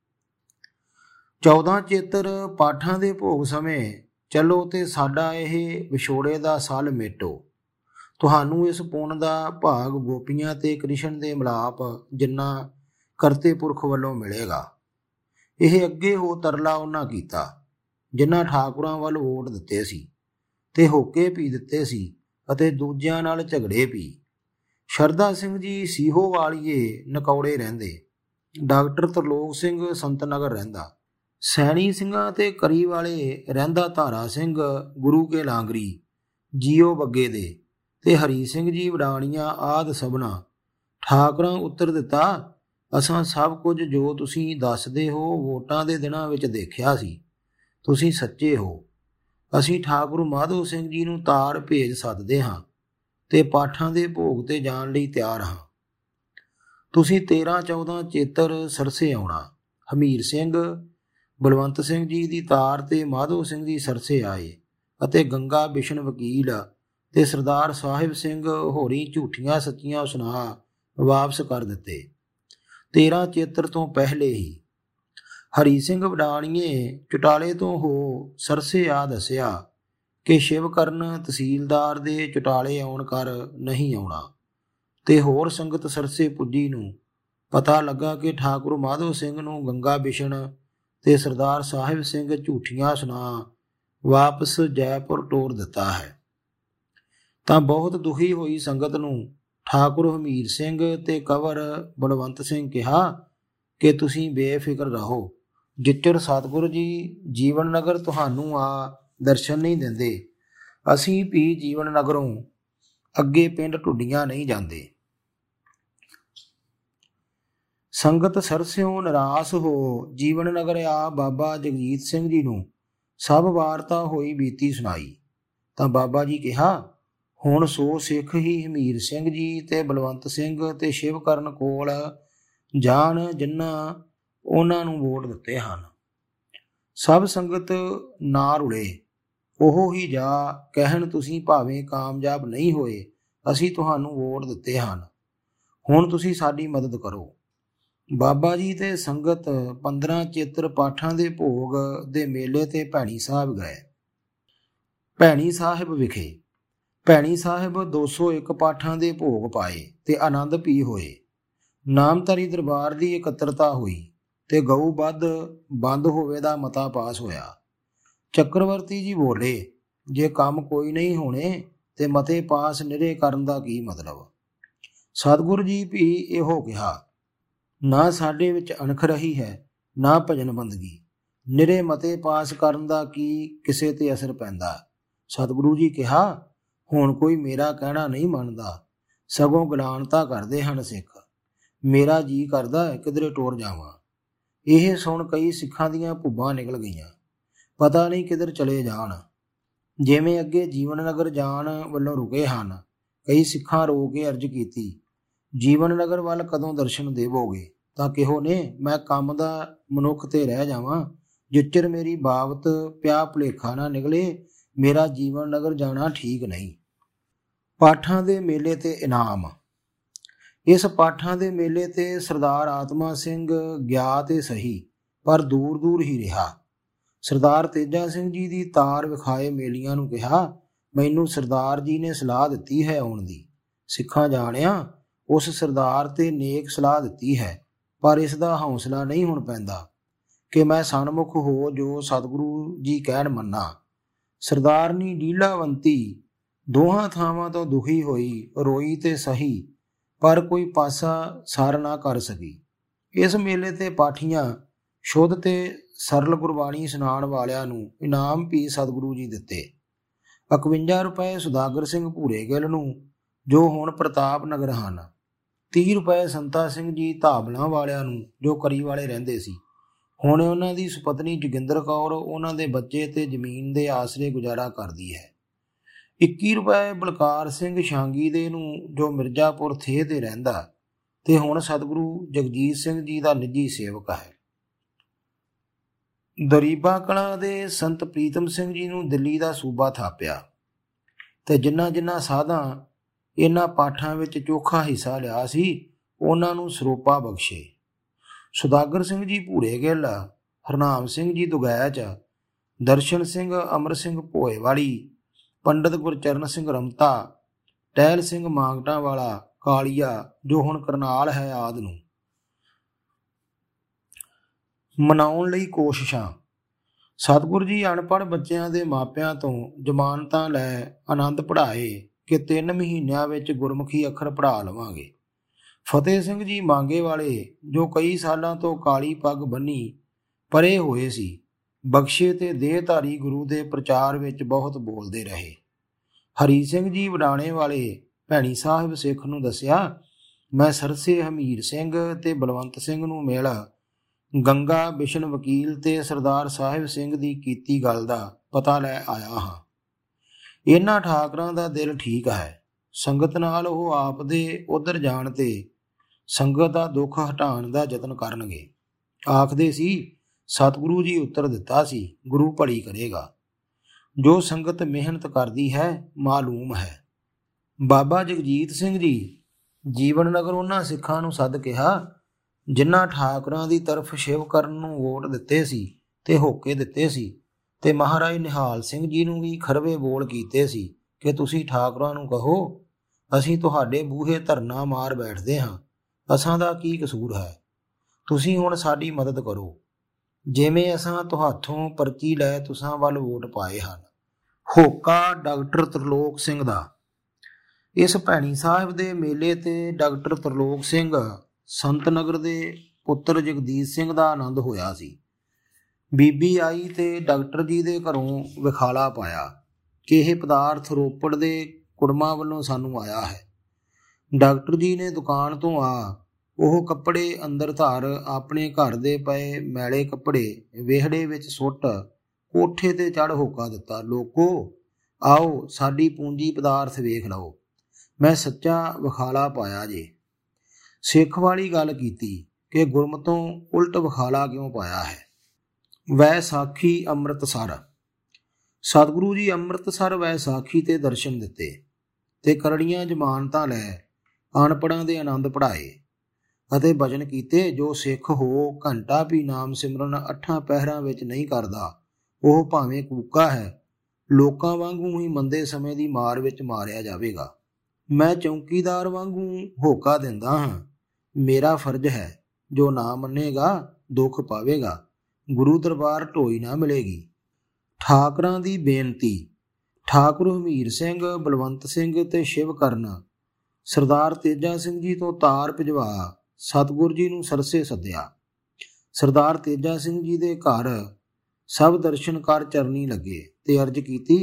ਚੌਦਾਂ ਚੇਤਰ ਪਾਠਾਂ ਦੇ ਭੋਗ ਸਮੇਂ ਚੱਲੋ ਤੇ ਸਾਡਾ ਇਹ ਵਿਛੋੜੇ ਦਾ ਸਲ ਮੇਟੋ। ਤੁਹਾਨੂੰ ਇਸ ਪੁੰਨ ਦਾ ਭਾਗ ਗੋਪੀਆਂ ਤੇ ਕ੍ਰਿਸ਼ਨ ਦੇ ਮਿਲਾਪ ਜਿੰਨਾ ਕਰਤੇ ਪੁਰਖ ਵੱਲੋਂ ਮਿਲੇਗਾ। ਇਹ ਅੱਗੇ ਹੋ ਤਰਲਾ ਉਹਨਾਂ ਕੀਤਾ ਜਿਨ੍ਹਾਂ ਠਾਕੁਰਾਂ ਵੱਲ ਵੋਟ ਦਿੱਤੇ ਸੀ ਤੇ ਹੋਕੇ ਪੀ ਦਿੱਤੇ ਸੀ ਅਤੇ ਦੂਜਿਆਂ ਨਾਲ ਝਗੜੇ ਪੀ। ਸ਼ਰਧਾ ਸਿੰਘ ਜੀ ਸੀਹੋ ਵਾਲੀਏ ਨਕੌੜੇ ਰਹਿੰਦੇ। ਡਾਕਟਰ ਤਰਲੋਕ ਸਿੰਘ ਸੰਤ ਨਗਰ ਰਹਿੰਦਾ। ਸੈਣੀ ਸਿੰਘਾਂ ਤੇ ਕਰੀ ਵਾਲੇ ਰਹਿੰਦਾ ਧਾਰਾ ਸਿੰਘ ਗੁਰੂ ਕੇ ਲਾਂਗਰੀ ਜੀਓ ਬੱਗੇ ਦੇ। ਤੇ ਹਰੀ ਸਿੰਘ ਜੀ ਵਡਾਣੀਆਂ ਆਦਿ ਸਭਨਾ ਠਾਕਰਾਂ ਉੱਤਰ ਦਿੱਤਾ, ਅਸਾਂ ਸਭ ਕੁਝ ਜੋ ਤੁਸੀਂ ਦੱਸਦੇ ਹੋ ਵੋਟਾਂ ਦੇ ਦਿਨਾਂ ਵਿੱਚ ਦੇਖਿਆ ਸੀ। ਤੁਸੀਂ ਸੱਚੇ ਹੋ। ਅਸੀਂ ਠਾਕੁਰ ਮਾਧੋ ਸਿੰਘ ਜੀ ਨੂੰ ਤਾਰ ਭੇਜ ਸੱਦਦੇ ਹਾਂ ਤੇ ਪਾਠਾਂ ਦੇ ਭੋਗ ਤੇ ਜਾਣ ਲਈ ਤਿਆਰ ਹਾਂ। ਤੁਸੀਂ ਤੇਰਾਂ ਚੌਦਾਂ ਚੇਤਰ ਸਰਸੇ ਆਉਣਾ। ਹਮੀਰ ਸਿੰਘ ਬਲਵੰਤ ਸਿੰਘ ਜੀ ਦੀ ਤਾਰ ਤੇ ਮਾਧੋ ਸਿੰਘ ਜੀ ਸਰਸੇ ਆਏ ਅਤੇ ਗੰਗਾ ਬਿਸ਼ਨ ਵਕੀਲ ਤੇ ਸਰਦਾਰ ਸਾਹਿਬ ਸਿੰਘ ਹੋਰੀ ਝੂਠੀਆਂ ਸੱਚੀਆਂ ਸੁਣਾ ਵਾਪਸ ਕਰ ਦਿੱਤੇ। ਤੇਰਾਂ ਚੇਤਰ ਤੋਂ ਪਹਿਲੇ ਹੀ ਹਰੀ ਸਿੰਘ ਵਡਾਣੀਏ ਚੁਟਾਲੇ ਤੋਂ ਹੋ ਸਰਸੇ ਆ ਦੱਸਿਆ ਕਿ ਸ਼ਿਵਕਰਨ ਤਹਿਸੀਲਦਾਰ ਦੇ ਚੁਟਾਲੇ ਆਉਣ ਕਰ ਨਹੀਂ ਆਉਣਾ ਤੇ ਹੋਰ ਸੰਗਤ ਸਰਸੇ ਪੁੱਜੀ ਨੂੰ ਪਤਾ ਲੱਗਾ ਕਿ ਠਾਕੁਰ ਮਾਧੋ ਸਿੰਘ ਨੂੰ ਗੰਗਾ ਬਿਸ਼ਨ ਤੇ ਸਰਦਾਰ ਸਾਹਿਬ ਸਿੰਘ ਝੂਠੀਆਂ ਸੁਣਾ ਵਾਪਸ ਜੈਪੁਰ ਤੋਰ ਦਿੱਤਾ ਹੈ। ਤਾਂ ਬਹੁਤ ਦੁਖੀ ਹੋਈ ਸੰਗਤ ਨੂੰ ਠਾਕੁਰ ਹਮੀਰ ਸਿੰਘ ਤੇ ਕੰਵਰ ਬਲਵੰਤ ਸਿੰਘ ਕਿਹਾ ਕਿ ਤੁਸੀਂ ਬੇਫਿਕਰ ਰਹੋ, ਜਿੱਚਰ ਸਤਿਗੁਰੂ ਜੀ ਜੀਵਨ ਨਗਰ ਤੁਹਾਨੂੰ ਆ ਦਰਸ਼ਨ ਨਹੀਂ ਦਿੰਦੇ, ਅਸੀਂ ਵੀ ਜੀਵਨ ਨਗਰੋਂ ਅੱਗੇ ਪਿੰਡ ਢੁੱਡੀਆਂ ਨਹੀਂ ਜਾਂਦੇ। ਸੰਗਤ ਸਰਸਿਓਂ ਨਿਰਾਸ਼ ਹੋ ਜੀਵਨ ਨਗਰ ਆ ਬਾਬਾ ਜਗਜੀਤ ਸਿੰਘ ਜੀ ਨੂੰ ਸਭ ਵਾਰਤਾ ਹੋਈ ਬੀਤੀ ਸੁਣਾਈ। ਤਾਂ ਬਾਬਾ ਜੀ ਕਿਹਾ, ਹੁਣ ਸੋ ਸਿੱਖ ਹੀ ਹਮੀਰ ਸਿੰਘ ਜੀ ਤੇ ਬਲਵੰਤ ਸਿੰਘ ਤੇ ਸ਼ਿਵਕਰਨ ਕੋਲ ਜਾਣ ਜਿਨ੍ਹਾਂ ਉਹਨਾਂ ਨੂੰ ਵੋਟ ਦਿੱਤੇ ਹਨ। ਸਭ ਸੰਗਤ ਨਾ ਰੁਲੇ, ਉਹ ਹੀ ਜਾ ਕਹਿਣ ਤੁਸੀਂ ਭਾਵੇਂ ਕਾਮਯਾਬ ਨਹੀਂ ਹੋਏ, ਅਸੀਂ ਤੁਹਾਨੂੰ ਵੋਟ ਦਿੱਤੇ ਹਨ, ਹੁਣ ਤੁਸੀਂ ਸਾਡੀ ਮਦਦ ਕਰੋ। ਬਾਬਾ ਜੀ ਤੇ ਸੰਗਤ ਪੰਦਰਾਂ ਚੇਤਰ ਪਾਠਾਂ ਦੇ ਭੋਗ ਦੇ ਮੇਲੇ ਤੇ ਭੈਣੀ ਸਾਹਿਬ ਗਏ। ਭੈਣੀ ਸਾਹਿਬ ਵਿਖੇ ਭੈਣੀ ਸਾਹਿਬ ਦੋ ਸੌ ਇੱਕ ਪਾਠਾਂ ਦੇ ਭੋਗ ਪਾਏ ਤੇ ਆਨੰਦ ਪੀ ਹੋਏ। ਨਾਮਧਾਰੀ ਦਰਬਾਰ ਦੀ ਇਕੱਤਰਤਾ ਹੋਈ ਤੇ ਗਊ ਵੱਧ ਬੰਦ ਹੋਵੇ ਦਾ ਮਤਾ ਪਾਸ ਹੋਇਆ। ਚੱਕਰਵਰਤੀ ਜੀ ਬੋਲੇ, ਜੇ ਕੰਮ ਕੋਈ ਨਹੀਂ ਹੋਣੇ ਤੇ ਮਤੇ ਪਾਸ ਨਿਰੇ ਕਰਨ ਦਾ ਕੀ ਮਤਲਬ। ਸਤਿਗੁਰੂ ਜੀ ਵੀ ਇਹੋ ਕਿਹਾ, ਨਾ ਸਾਡੇ ਵਿੱਚ ਅਣਖ ਰਹੀ ਹੈ ਨਾ ਭਜਨ ਬੰਦਗੀ, ਨਿਰੇ ਮਤੇ ਪਾਸ ਕਰਨ ਦਾ ਕੀ ਕਿਸੇ ਤੇ ਅਸਰ ਪੈਂਦਾ। ਸਤਿਗੁਰੂ ਜੀ ਕਿਹਾ, ਹੁਣ ਕੋਈ ਮੇਰਾ ਕਹਿਣਾ ਨਹੀਂ ਮੰਨਦਾ, ਸਗੋਂ ਗਲਾਨਤਾ ਕਰਦੇ ਹਨ ਸਿੱਖ। ਮੇਰਾ ਜੀ ਕਰਦਾ ਕਿਧਰੇ ਟੁਰ ਜਾਵਾਂ। ਇਹ ਸੁਣ ਕਈ ਸਿੱਖਾਂ ਦੀਆਂ ਭੁੱਬਾਂ ਨਿਕਲ ਗਈਆਂ, ਪਤਾ ਨਹੀਂ ਕਿਧਰ ਚਲੇ ਜਾਣ। ਜਿਵੇਂ ਅੱਗੇ ਜੀਵਨ ਨਗਰ ਜਾਣ ਵੱਲੋਂ ਰੁਕੇ ਹਨ, ਕਈ ਸਿੱਖਾਂ ਰੋ ਕੇ ਅਰਜ਼ ਕੀਤੀ, ਜੀਵਨ ਨਗਰ ਵੱਲ ਕਦੋਂ ਦਰਸ਼ਨ ਦੇਵੋਗੇ। ਤਾਂ ਕਿਹੋ ਨੇ, ਮੈਂ ਕੰਮ ਦਾ ਮਨੁੱਖ ਤੇ ਰਹਿ ਜਾਵਾਂ, ਜਿੱਚਰ ਮੇਰੀ ਬਾਬਤ ਪਿਆ ਭੁਲੇਖਾ ਨਾ ਨਿਕਲੇ, ਮੇਰਾ ਜੀਵਨ ਨਗਰ ਜਾਣਾ ਠੀਕ ਨਹੀਂ। ਪਾਠਾਂ ਦੇ ਮੇਲੇ ਤੇ ਇਨਾਮ। ਇਸ ਪਾਠਾਂ ਦੇ ਮੇਲੇ ਤੇ ਸਰਦਾਰ ਆਤਮਾ ਸਿੰਘ ਗਿਆ ਤੇ ਸਹੀ, ਪਰ ਦੂਰ ਦੂਰ ਹੀ ਰਿਹਾ। ਸਰਦਾਰ ਤੇਜਾ ਸਿੰਘ ਜੀ ਦੀ ਤਾਰ ਵਿਖਾਏ ਮੇਲੀਆਂ ਨੂੰ ਕਿਹਾ, ਮੈਨੂੰ ਸਰਦਾਰ ਜੀ ਨੇ ਸਲਾਹ ਦਿੱਤੀ ਹੈ ਆਉਣ ਦੀ। ਸਿੱਖਾਂ ਜਾਣਿਆ ਉਸ ਸਰਦਾਰ ਤੇ ਨੇਕ ਸਲਾਹ ਦਿੱਤੀ ਹੈ, ਪਰ ਇਸ ਦਾ ਹੌਸਲਾ ਨਹੀਂ ਹੁਣ ਪੈਂਦਾ ਕਿ ਮੈਂ ਸਨਮੁਖ ਹੋ ਜੋ ਸਤਿਗੁਰੂ ਜੀ ਕਹਿਣ ਮੰਨਾਂ। ਸਰਦਾਰਨੀ ਲੀਲਾਵੰਤੀ ਦੋਹਾਂ ਥਾਵਾਂ ਤੋਂ ਦੁਖੀ ਹੋਈ, ਰੋਈ ਤੇ ਸਹੀ, ਪਰ ਕੋਈ ਪਾਸਾ ਸਰ ਨਾ ਕਰ ਸਕੀ। ਇਸ ਮੇਲੇ ਤੇ ਪਾਠੀਆਂ ਸ਼ੁੱਧ ਤੇ ਸਰਲ ਗੁਰਬਾਣੀ ਸੁਣਾਉਣ ਵਾਲਿਆਂ ਨੂੰ ਇਨਾਮ ਵੀ ਸਤਿਗੁਰੂ ਜੀ ਦਿੱਤੇ। ਇਕਵੰਜਾ ਰੁਪਏ ਸੁਦਾਗਰ ਸਿੰਘ ਭੂਰੇ ਗਿੱਲ ਨੂੰ, ਜੋ ਹੁਣ ਪ੍ਰਤਾਪ ਨਗਰ ਹਨ। ਤੀਹ ਰੁਪਏ ਸੰਤਾ ਸਿੰਘ ਜੀ ਧਾਬਲਾਂ ਵਾਲਿਆਂ ਨੂੰ, ਜੋ ਕਰੀ ਵਾਲੇ ਰਹਿੰਦੇ ਸੀ। ਹੁਣ ਉਹਨਾਂ ਦੀ ਸੁਪਤਨੀ ਜੋਗਿੰਦਰ ਕੌਰ ਉਹਨਾਂ ਦੇ ਬੱਚੇ ਤੇ ਜ਼ਮੀਨ ਦੇ ਆਸਰੇ ਗੁਜ਼ਾਰਾ ਕਰਦੀ ਹੈ। ਇੱਕੀ ਰੁਪਏ ਬਲਕਾਰ ਸਿੰਘ ਸ਼ਾਂਗੀ ਦੇ ਨੂੰ, ਜੋ ਮਿਰਜ਼ਾਪੁਰ ਥੇ ਤੇ ਰਹਿੰਦਾ ਤੇ ਹੁਣ ਸਤਿਗੁਰੂ ਜਗਜੀਤ ਸਿੰਘ ਜੀ ਦਾ ਨਿੱਜੀ ਸੇਵਕ ਹੈ। ਦਰੀਬਾ ਕਲਾਂ ਦੇ ਸੰਤ ਪ੍ਰੀਤਮ ਸਿੰਘ ਜੀ ਨੂੰ ਦਿੱਲੀ ਦਾ ਸੂਬਾ ਥਾਪਿਆ ਤੇ ਜਿਨ੍ਹਾਂ ਜਿਨ੍ਹਾਂ ਸਾਧਾਂ ਇਹਨਾਂ ਪਾਠਾਂ ਵਿੱਚ ਚੋਖਾ ਹਿੱਸਾ ਲਿਆ ਸੀ ਉਹਨਾਂ ਨੂੰ ਸਰੋਪਾ ਬਖਸ਼ੇ। ਸੁਦਾਗਰ ਸਿੰਘ ਜੀ ਭੂਰੇ ਗਿੱਲ, ਹਰਨਾਮ ਸਿੰਘ ਜੀ ਦੁਗੈਚ, ਦਰਸ਼ਨ ਸਿੰਘ ਅਮਰ ਸਿੰਘ ਭੋਏਵਾਲੀ, ਪੰਡਿਤ ਗੁਰਚਰਨ ਸਿੰਘ ਰਮਤਾ, ਟਹਿਲ ਸਿੰਘ ਮਾਂਗਟਾਂ ਵਾਲਾ, ਕਾਲੀਆ ਜੋ ਹੁਣ ਕਰਨਾਲ ਹੈ ਆਦਿ ਨੂੰ ਮਨਾਉਣ ਲਈ ਕੋਸ਼ਿਸ਼ਾਂ। ਸਤਿਗੁਰੂ ਜੀ ਅਨਪੜ੍ਹ ਬੱਚਿਆਂ ਦੇ ਮਾਪਿਆਂ ਤੋਂ ਜ਼ਮਾਨਤਾਂ ਲੈ ਆਨੰਦ ਪੜ੍ਹਾਏ ਕਿ ਤਿੰਨ ਮਹੀਨਿਆਂ ਵਿੱਚ ਗੁਰਮੁਖੀ ਅੱਖਰ ਪੜ੍ਹਾ ਲਵਾਂਗੇ। ਫਤਿਹ ਸਿੰਘ ਜੀ ਮੰਗੇ ਵਾਲੇ, ਜੋ ਕਈ ਸਾਲਾਂ ਤੋਂ ਕਾਲੀ ਪੱਗ ਬੰਨੀ ਪਰੇ ਹੋਏ ਸੀ, ਬਖਸ਼ੇ ਤੇ ਦੇਹਧਾਰੀ ਗੁਰੂ ਦੇ ਪ੍ਰਚਾਰ ਵਿੱਚ ਬਹੁਤ ਬੋਲਦੇ ਰਹੇ। ਹਰੀ ਸਿੰਘ ਜੀ ਵਡਾਣੇ ਵਾਲੇ ਭੈਣੀ ਸਾਹਿਬ ਸਿੱਖ ਨੂੰ ਦੱਸਿਆ, ਮੈਂ ਸਰਸੇ ਹਮੀਰ ਸਿੰਘ ਤੇ ਬਲਵੰਤ ਸਿੰਘ ਨੂੰ ਮਿਲ ਗੰਗਾ ਬਿਸ਼ਨ ਵਕੀਲ ਤੇ ਸਰਦਾਰ ਸਾਹਿਬ ਸਿੰਘ ਦੀ ਕੀਤੀ ਗੱਲ ਦਾ ਪਤਾ ਲੈ ਆਇਆ ਹਾਂ। ਇਹਨਾਂ ਠਾਕਰਾਂ ਦਾ ਦਿਲ ਠੀਕ ਹੈ। ਸੰਗਤ ਨਾਲ ਉਹ ਆਪ ਦੇ ਉਧਰ ਜਾਣ ਤੇ ਸੰਗਤ ਦਾ ਦੁੱਖ ਹਟਾਉਣ ਦਾ ਯਤਨ ਕਰਨਗੇ। ਆਖਦੇ ਸੀ, ਸਤਿਗੁਰੂ ਜੀ ਉੱਤਰ ਦਿੱਤਾ ਸੀ, ਗੁਰੂ ਭਲੀ ਕਰੇਗਾ। ਜੋ ਸੰਗਤ ਮਿਹਨਤ ਕਰਦੀ ਹੈ ਮਾਲੂਮ ਹੈ। ਬਾਬਾ ਜਗਜੀਤ ਸਿੰਘ ਜੀ ਜੀਵਨ ਨਗਰ ਉਹਨਾਂ ਸਿੱਖਾਂ ਨੂੰ ਸੱਦ ਕਿਹਾ ਜਿਨ੍ਹਾਂ ਠਾਕਰਾਂ ਦੀ ਤਰਫ ਸ਼ਿਵ ਕਰਨ ਨੂੰ ਵੋਟ ਦਿੱਤੇ ਸੀ ਤੇ ਹੋਕੇ ਦਿੱਤੇ ਸੀ, ਤੇ ਮਹਾਰਾਜ ਨਿਹਾਲ ਸਿੰਘ ਜੀ ਨੂੰ ਵੀ ਖਰਵੇ ਬੋਲ ਕੀਤੇ ਸੀ ਕਿ ਤੁਸੀਂ ਠਾਕਰਾਂ ਨੂੰ ਕਹੋ ਅਸੀਂ ਤੁਹਾਡੇ ਬੂਹੇ ਧਰਨਾ ਮਾਰ ਬੈਠਦੇ ਹਾਂ, ਅਸਾਂ ਦਾ ਕੀ ਕਸੂਰ ਹੈ, ਤੁਸੀਂ ਹੁਣ ਸਾਡੀ ਮਦਦ ਕਰੋ। ਜਿਵੇਂ ਅਸਾਂ ਤੁਹਾਥੋਂ ਪਰਚੀ ਲੈ ਤੁਸਾਂ ਵੱਲ ਵੋਟ ਪਾਏ ਹਨ। ਹੋਕਾ ਡਾਕਟਰ ਤਰਲੋਕ ਸਿੰਘ ਦਾ। ਇਸ ਭੈਣੀ ਸਾਹਿਬ ਦੇ ਮੇਲੇ ਤੇ ਡਾਕਟਰ ਤਰਲੋਕ ਸਿੰਘ ਸੰਤ ਨਗਰ ਦੇ ਪੁੱਤਰ ਜਗਦੀਸ਼ ਸਿੰਘ ਦਾ ਆਨੰਦ ਹੋਇਆ ਸੀ। ਬੀਬੀ ਆਈ ਤੇ ਡਾਕਟਰ ਜੀ ਦੇ ਘਰੋਂ ਵਿਖਾਲਾ ਪਾਇਆ ਕਿ ਇਹ ਪਦਾਰਥ ਰੋਪੜ ਦੇ ਕੁੜਮਾਂ ਵੱਲੋਂ ਸਾਨੂੰ ਆਇਆ ਹੈ। ਡਾਕਟਰ ਜੀ ਨੇ ਦੁਕਾਨ ਤੋਂ ਆ ਉਹ ਕੱਪੜੇ ਅੰਦਰ ਧਰ ਆਪਣੇ ਘਰ ਦੇ ਪਏ ਮੈਲੇ ਕੱਪੜੇ ਵਿਹੜੇ ਵਿੱਚ ਸੁੱਟ ਕੋਠੇ ਤੇ ਚੜ੍ਹ ਹੋਕਾ ਦਿੱਤਾ, ਲੋਕੋ ਆਓ ਸਾਡੀ ਪੂੰਜੀ ਪਦਾਰਥ ਵੇਖ ਲਓ, ਮੈਂ ਸੱਚਾ ਵਿਖਾਲਾ ਪਾਇਆ ਜੇ। ਸਿੱਖ ਵਾਲੀ ਗੱਲ ਕੀਤੀ ਕਿ ਗੁਰਮਤੋਂ ਉਲਟ ਵਿਖਾਲਾ ਕਿਉਂ ਪਾਇਆ ਹੈ। ਵੈਸਾਖੀ ਅੰਮ੍ਰਿਤਸਰ। ਸਤਿਗੁਰੂ ਜੀ ਅੰਮ੍ਰਿਤਸਰ ਵੈਸਾਖੀ ਤੇ ਦਰਸ਼ਨ ਦਿੱਤੇ ਤੇ ਕਰੜੀਆਂ ਜ਼ਮਾਨਤਾਂ ਲੈ ਅਨਪੜ੍ਹਾਂ ਦੇ ਆਨੰਦ ਪੜ੍ਹਾਏ ਅਤੇ ਭਜਨ ਕੀਤੇ। ਜੋ ਸਿੱਖ ਹੋ ਘੰਟਾ ਵੀ ਨਾਮ ਸਿਮਰਨ ਅੱਠਾਂ ਪਹਿਰਾਂ ਵਿੱਚ ਨਹੀਂ ਕਰਦਾ, ਉਹ ਭਾਵੇਂ ਕੂਕਾ ਹੈ, ਲੋਕਾਂ ਵਾਂਗੂ ਹੀ ਮੰਦੇ ਸਮੇਂ ਦੀ ਮਾਰ ਵਿੱਚ ਮਾਰਿਆ ਜਾਵੇਗਾ। ਮੈਂ ਚੌਂਕੀਦਾਰ ਵਾਂਗੂ ਹੋਕਾ ਦਿੰਦਾ ਹਾਂ, ਮੇਰਾ ਫਰਜ਼ ਹੈ, ਜੋ ਨਾ ਮੰਨੇਗਾ ਦੁੱਖ ਪਾਵੇਗਾ, ਗੁਰੂ ਦਰਬਾਰ ਢੋਈ ਨਾ ਮਿਲੇਗੀ। ਠਾਕਰਾਂ ਦੀ ਬੇਨਤੀ। ਠਾਕੁਰ ਹਮੀਰ ਸਿੰਘ, ਬਲਵੰਤ ਸਿੰਘ ਤੇ ਸ਼ਿਵ ਕਰਨ ਸਰਦਾਰ ਤੇਜਾ ਸਿੰਘ ਜੀ ਤੋਂ ਤਾਰ ਭਿਜਵਾ ਸਤਿਗੁਰ ਜੀ ਨੂੰ ਸਰਸੇ ਸੱਦਿਆ। ਸਰਦਾਰ ਤੇਜਾ ਸਿੰਘ ਜੀ ਦੇ ਘਰ ਸਭ ਦਰਸ਼ਨ ਕਰ ਚਰਨੀ ਲੱਗੇ ਤੇ ਅਰਜ਼ ਕੀਤੀ,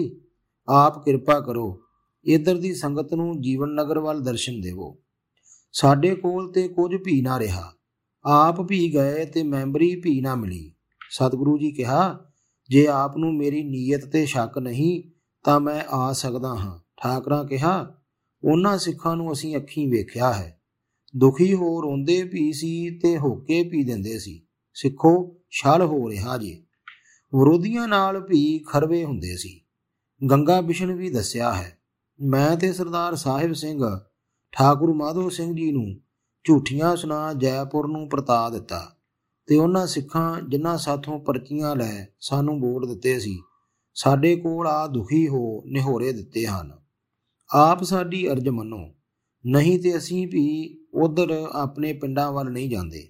ਆਪ ਕਿਰਪਾ ਕਰੋ, ਇੱਧਰ ਦੀ ਸੰਗਤ ਨੂੰ ਜੀਵਨ ਨਗਰ ਵੱਲ ਦਰਸ਼ਨ ਦੇਵੋ। ਸਾਡੇ ਕੋਲ ਤੇ ਕੁਝ ਭੀ ਨਾ ਰਿਹਾ, ਆਪ ਭੀ ਗਏ ਤੇ ਮੈਂਬਰੀ ਭੀ ਨਾ ਮਿਲੀ। ਸਤਿਗੁਰੂ ਜੀ ਕਿਹਾ, ਜੇ ਆਪ ਨੂੰ ਮੇਰੀ ਨੀਅਤ ਤੇ ਸ਼ੱਕ ਨਹੀਂ ਤਾਂ ਮੈਂ ਆ ਸਕਦਾ ਹਾਂ। ਠਾਕਰਾਂ ਕਿਹਾ, ਉਹਨਾਂ ਸਿੱਖਾਂ ਨੂੰ ਅਸੀਂ ਅੱਖੀਂ ਵੇਖਿਆ ਹੈ, ਦੁਖੀ ਹੋ ਰੋਂਦੇ ਭੀ ਸੀ ਤੇ ਹੋਕੇ ਭੀ ਦਿੰਦੇ ਸੀ। ਸਿੱਖੋ ਛਲ ਹੋ ਰਿਹਾ ਜੇ। ਵਿਰੋਧੀਆਂ ਨਾਲ ਭੀ ਖਰਵੇ ਹੁੰਦੇ ਸੀ। ਗੰਗਾ ਬਿਸ਼ਨ ਵੀ ਦੱਸਿਆ ਹੈ। ਮੈਂ ਤੇ ਸਰਦਾਰ ਸਾਹਿਬ ਸਿੰਘ ਠਾਕੁਰ ਮਾਧੋ ਸਿੰਘ ਜੀ ਨੂੰ ਝੂਠੀਆਂ ਸੁਣਾ ਜੈਪੁਰ ਨੂੰ ਪਰਤਾ ਦਿੱਤਾ ਤੇ ਉਹਨਾਂ ਸਿੱਖਾਂ ਜਿਨ੍ਹਾਂ ਸਾਥੋਂ ਪਰਚੀਆਂ ਲੈ ਸਾਨੂੰ ਵੋਟ ਦਿੱਤੇ ਸੀ, ਸਾਡੇ ਕੋਲ ਆ ਦੁਖੀ ਹੋ ਨਿਹੋਰੇ ਦਿੱਤੇ ਹਨ। ਆਪ ਸਾਡੀ ਅਰਜ਼ ਮੰਨੋ, ਨਹੀਂ ਤੇ ਅਸੀਂ ਵੀ ਉਧਰ ਆਪਣੇ ਪਿੰਡਾਂ ਵੱਲ ਨਹੀਂ ਜਾਂਦੇ।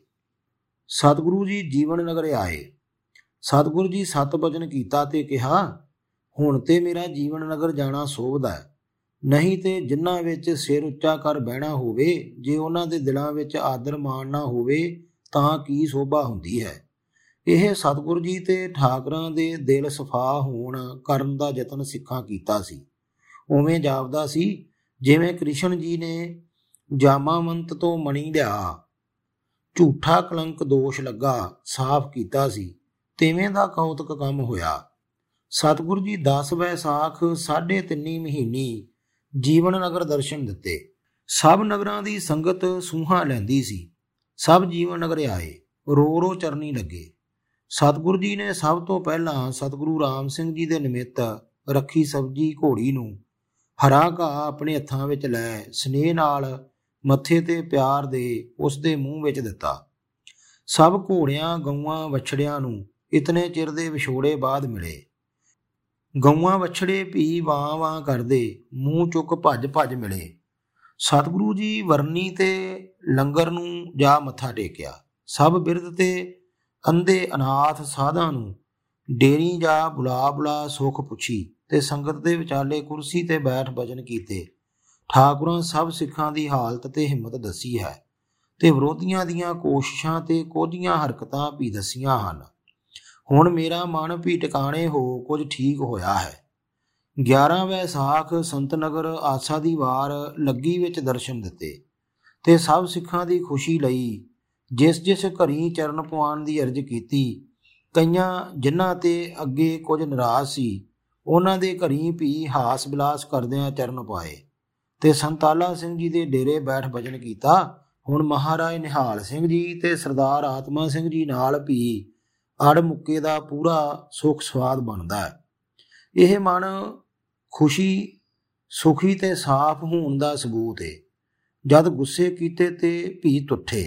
ਸਤਿਗੁਰੂ ਜੀ ਜੀਵਨ ਨਗਰ ਆਏ। ਸਤਿਗੁਰੂ ਜੀ ਸਤ ਬਚਨ ਕੀਤਾ ਤੇ ਕਿਹਾ, ਹੁਣ ਤੇ ਮੇਰਾ ਜੀਵਨ ਨਗਰ ਜਾਣਾ ਸੋਭਦਾ ਹੈ, ਨਹੀਂ ਤੇ ਜਿਨ੍ਹਾਂ ਵਿੱਚ ਸਿਰ ਉੱਚਾ ਕਰ ਬਹਿਣਾ ਹੋਵੇ, ਜੇ ਉਹਨਾਂ ਦੇ ਦਿਲਾਂ ਵਿੱਚ ਆਦਰ ਮਾਣ ਨਾ ਹੋਵੇ ਤਾਂ ਕੀ ਸੋਭਾ ਹੁੰਦੀ ਹੈ। ਇਹ ਸਤਿਗੁਰੂ ਜੀ ਤੇ ਠਾਕਰਾਂ ਦੇ ਦਿਲ ਸਫਾ ਹੋਣ ਕਰਨ ਦਾ ਯਤਨ ਸਿੱਖਾਂ ਕੀਤਾ ਸੀ। ਉਵੇਂ ਜਾਪਦਾ ਸੀ ਜਿਵੇਂ ਕ੍ਰਿਸ਼ਨ ਜੀ ਨੇ ਜਾਮਾਵੰਤ ਤੋਂ ਮਣੀ ਲਿਆ, ਝੂਠਾ ਕਲੰਕ ਦੋਸ਼ ਲੱਗਾ, ਸਾਫ਼ ਕੀਤਾ ਸੀ, ਤਿਵੇਂ ਦਾ ਕੌਤਕ ਕੰਮ ਹੋਇਆ। ਸਤਿਗੁਰੂ ਜੀ ਦਸ ਵੈਸਾਖ ਸਾਢੇ ਤਿੰਨੀ ਮਹੀਨੀ ਜੀਵਨ ਨਗਰ ਦਰਸ਼ਨ ਦਿੱਤੇ। ਸਭ ਨਗਰਾਂ ਦੀ ਸੰਗਤ ਸੂਹਾਂ ਲੈਂਦੀ ਸੀ। ਸਭ ਜੀਵਨ ਨਗਰ ਆਏ, ਰੋ ਰੋ ਚਰਨੀ ਲੱਗੇ। ਸਤਿਗੁਰੂ ਜੀ ਨੇ ਸਭ ਤੋਂ ਪਹਿਲਾਂ ਸਤਿਗੁਰੂ ਰਾਮ ਸਿੰਘ ਜੀ ਦੇ ਨਿਮਿੱਤ ਰੱਖੀ ਸਬਜ਼ੀ ਘੋੜੀ ਨੂੰ ਹਰਾ ਘਾਹ ਆਪਣੇ ਹੱਥਾਂ ਵਿੱਚ ਲੈ ਸਨੇਹ ਨਾਲ ਮੱਥੇ ਤੇ ਪਿਆਰ ਦੇ ਉਸ ਦੇ ਮੂੰਹ ਵਿੱਚ ਦਿੱਤਾ। ਸਭ ਘੋੜਿਆਂ ਗਊਆਂ ਵਛੜਿਆਂ ਨੂੰ ਇਤਨੇ ਚਿਰ ਦੇ ਵਿਛੋੜੇ ਬਾਅਦ ਮਿਲੇ। ਗਊਆਂ ਵਛੜੇ ਵੀ ਵਾਂ ਵਾਂ ਕਰਦੇ ਮੂੰਹ ਚੁੱਕ ਭੱਜ ਭੱਜ ਮਿਲੇ। ਸਤਿਗੁਰੂ ਜੀ ਵਰਨੀ ਤੇ ਲੰਗਰ ਨੂੰ ਜਾ ਮੱਥਾ ਟੇਕਿਆ। ਸਭ ਬਿਰਧ ਤੇ ਅੰਧੇ ਅਨਾਥ ਸਾਧਾਂ ਨੂੰ ਡੇਰੀ ਜਾ ਬੁਲਾ ਬੁਲਾ ਸੁੱਖ ਪੁੱਛੀ ਤੇ ਸੰਗਤ ਦੇ ਵਿਚਾਲੇ ਕੁਰਸੀ ਤੇ ਬੈਠ ਭਜਨ ਕੀਤੇ। ਠਾਕੁਰਾਂ ਸਭ ਸਿੱਖਾਂ ਦੀ ਹਾਲਤ ਤੇ ਹਿੰਮਤ ਦੱਸੀ ਹੈ ਤੇ ਵਿਰੋਧੀਆਂ ਦੀਆਂ ਕੋਸ਼ਿਸ਼ਾਂ ਤੇ ਕੋਝੀਆਂ ਹਰਕਤਾਂ ਵੀ ਦੱਸੀਆਂ ਹਨ। ਹੁਣ ਮੇਰਾ ਮਨ ਵੀ ਟਿਕਾਣੇ ਹੋ ਕੁਝ ਠੀਕ ਹੋਇਆ ਹੈ। ਗਿਆਰਾਂ ਵੈਸਾਖ ਸੰਤ ਨਗਰ ਆਸਾ ਦੀ ਵਾਰ ਲੱਗੀ ਵਿੱਚ ਦਰਸ਼ਨ ਦਿੱਤੇ ਤੇ ਸਭ ਸਿੱਖਾਂ ਦੀ ਖੁਸ਼ੀ ਲਈ ਜਿਸ ਜਿਸ ਘਰੀ ਚਰਨ ਪਵਾਉਣ ਦੀ ਅਰਜ਼ ਕੀਤੀ। ਕਈਆਂ ਜਿਨ੍ਹਾਂ ਤੇ ਅੱਗੇ ਕੁਝ ਨਾਰਾਜ਼ ਸੀ ਉਹਨਾਂ ਦੇ ਘਰੀ ਵੀ ਹਾਸ ਵਿਲਾਸ ਕਰਦਿਆਂ ਚਰਨ ਪਾਏ ਤੇ ਸੰਤਾਲਾ ਸਿੰਘ ਜੀ ਦੇ ਡੇਰੇ ਬੈਠ ਭਜਨ ਕੀਤਾ। ਹੁਣ ਮਹਾਰਾਜ ਨਿਹਾਲ ਸਿੰਘ ਜੀ ਤੇ ਸਰਦਾਰ ਆਤਮਾ ਸਿੰਘ ਜੀ ਨਾਲ ਵੀ ਅੜ ਮੁੱਕੇ ਦਾ ਪੂਰਾ ਸੁੱਖ ਸਵਾਦ ਬਣਦਾ ਹੈ। ਇਹ ਮਨ ਖੁਸ਼ੀ ਸੁਖੀ ਤੇ ਸਾਫ਼ ਹੋਣ ਦਾ ਸਬੂਤ ਹੈ। ਜਦ ਗੁੱਸੇ ਕੀਤੇ ਤੇ ਵੀ ਤੁੱਠੇ।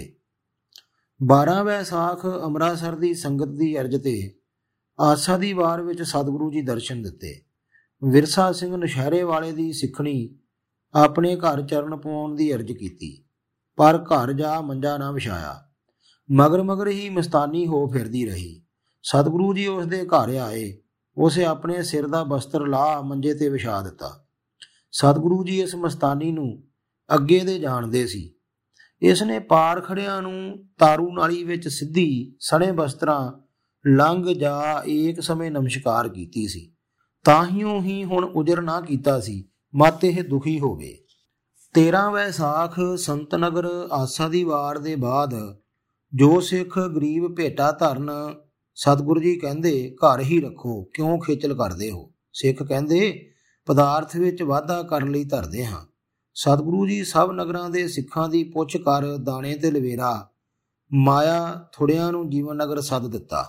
ਬਾਰਾਂ ਵੈਸਾਖ ਅੰਮ੍ਰਿਤਸਰ ਦੀ ਸੰਗਤ ਦੀ ਅਰਜ਼ ਤੇ ਆਸਾ ਦੀ ਵਾਰ ਵਿੱਚ ਸਤਿਗੁਰੂ ਜੀ ਦਰਸ਼ਨ ਦਿੱਤੇ। ਵਿਰਸਾ ਸਿੰਘ ਨਸ਼ਹਿਰੇ ਵਾਲੇ ਦੀ ਸਿੱਖਣੀ ਆਪਣੇ ਘਰ ਚਰਨ ਪਵਾਉਣ ਦੀ ਅਰਜ਼ ਕੀਤੀ, ਪਰ ਘਰ ਜਾ ਮੰਜਾ ਨਾ ਵਿਛਾਇਆ। ਮਗਰ ਮਗਰ ਹੀ ਮਸਤਾਨੀ ਹੋ ਫਿਰਦੀ ਰਹੀ। ਸਤਿਗੁਰੂ ਜੀ ਉਸ ਦੇ ਘਰ ਆਏ। ਉਸੇ ਆਪਣੇ ਸਿਰ ਦਾ ਬਸਤਰ ਲਾਹ ਮੰਜੇ ਤੇ ਵਿਛਾ ਦਿੱਤਾ। ਸਤਿਗੁਰੂ ਜੀ ਇਸ ਮਸਤਾਨੀ ਨੂੰ ਅੱਗੇ ਦੇ ਜਾਣਦੇ ਸੀ। ਇਸ ਨੇ ਪਾਰ ਖੜਿਆਂ ਨੂੰ ਤਾਰੂ ਨਾਲੀ ਵਿੱਚ ਸਿੱਧੀ ਸਣੇ ਬਸਤਰਾਂ ਲੰਘ ਜਾ ਏਕ ਸਮੇਂ ਨਮਸਕਾਰ ਕੀਤੀ ਸੀ। ਤਾਹੀਓਂ ਹੀ ਹੁਣ ਉਜਰ ਨਾ ਕੀਤਾ ਸੀ, ਮਤ ਇਹ ਦੁਖੀ ਹੋਵੇ। ਤੇਰਾਂ ਵੈਸਾਖ ਸੰਤ ਨਗਰ ਆਸਾ ਦੀ ਵਾਰ ਦੇ ਬਾਅਦ ਜੋ ਸਿੱਖ ਗਰੀਬ ਭੇਟਾ ਧਰਨ ਸਤਿਗੁਰੂ ਜੀ ਕਹਿੰਦੇ ਘਰ ਹੀ ਰੱਖੋ, ਕਿਉਂ ਖੇਚਲ ਕਰਦੇ ਹੋ। ਸਿੱਖ ਕਹਿੰਦੇ ਪਦਾਰਥ ਵਿੱਚ ਵਾਧਾ ਕਰਨ ਲਈ ਧਰਦੇ ਹਾਂ। ਸਤਿਗੁਰੂ ਜੀ ਸਭ ਨਗਰਾਂ ਦੇ ਸਿੱਖਾਂ ਦੀ ਪੁੱਛ ਕਰ ਦਾਣੇ ਤੇ ਲਵੇਰਾ ਮਾਇਆ ਥੋੜਿਆਂ ਨੂੰ ਜੀਵਨ ਨਗਰ ਸੱਦ ਦਿੱਤਾ।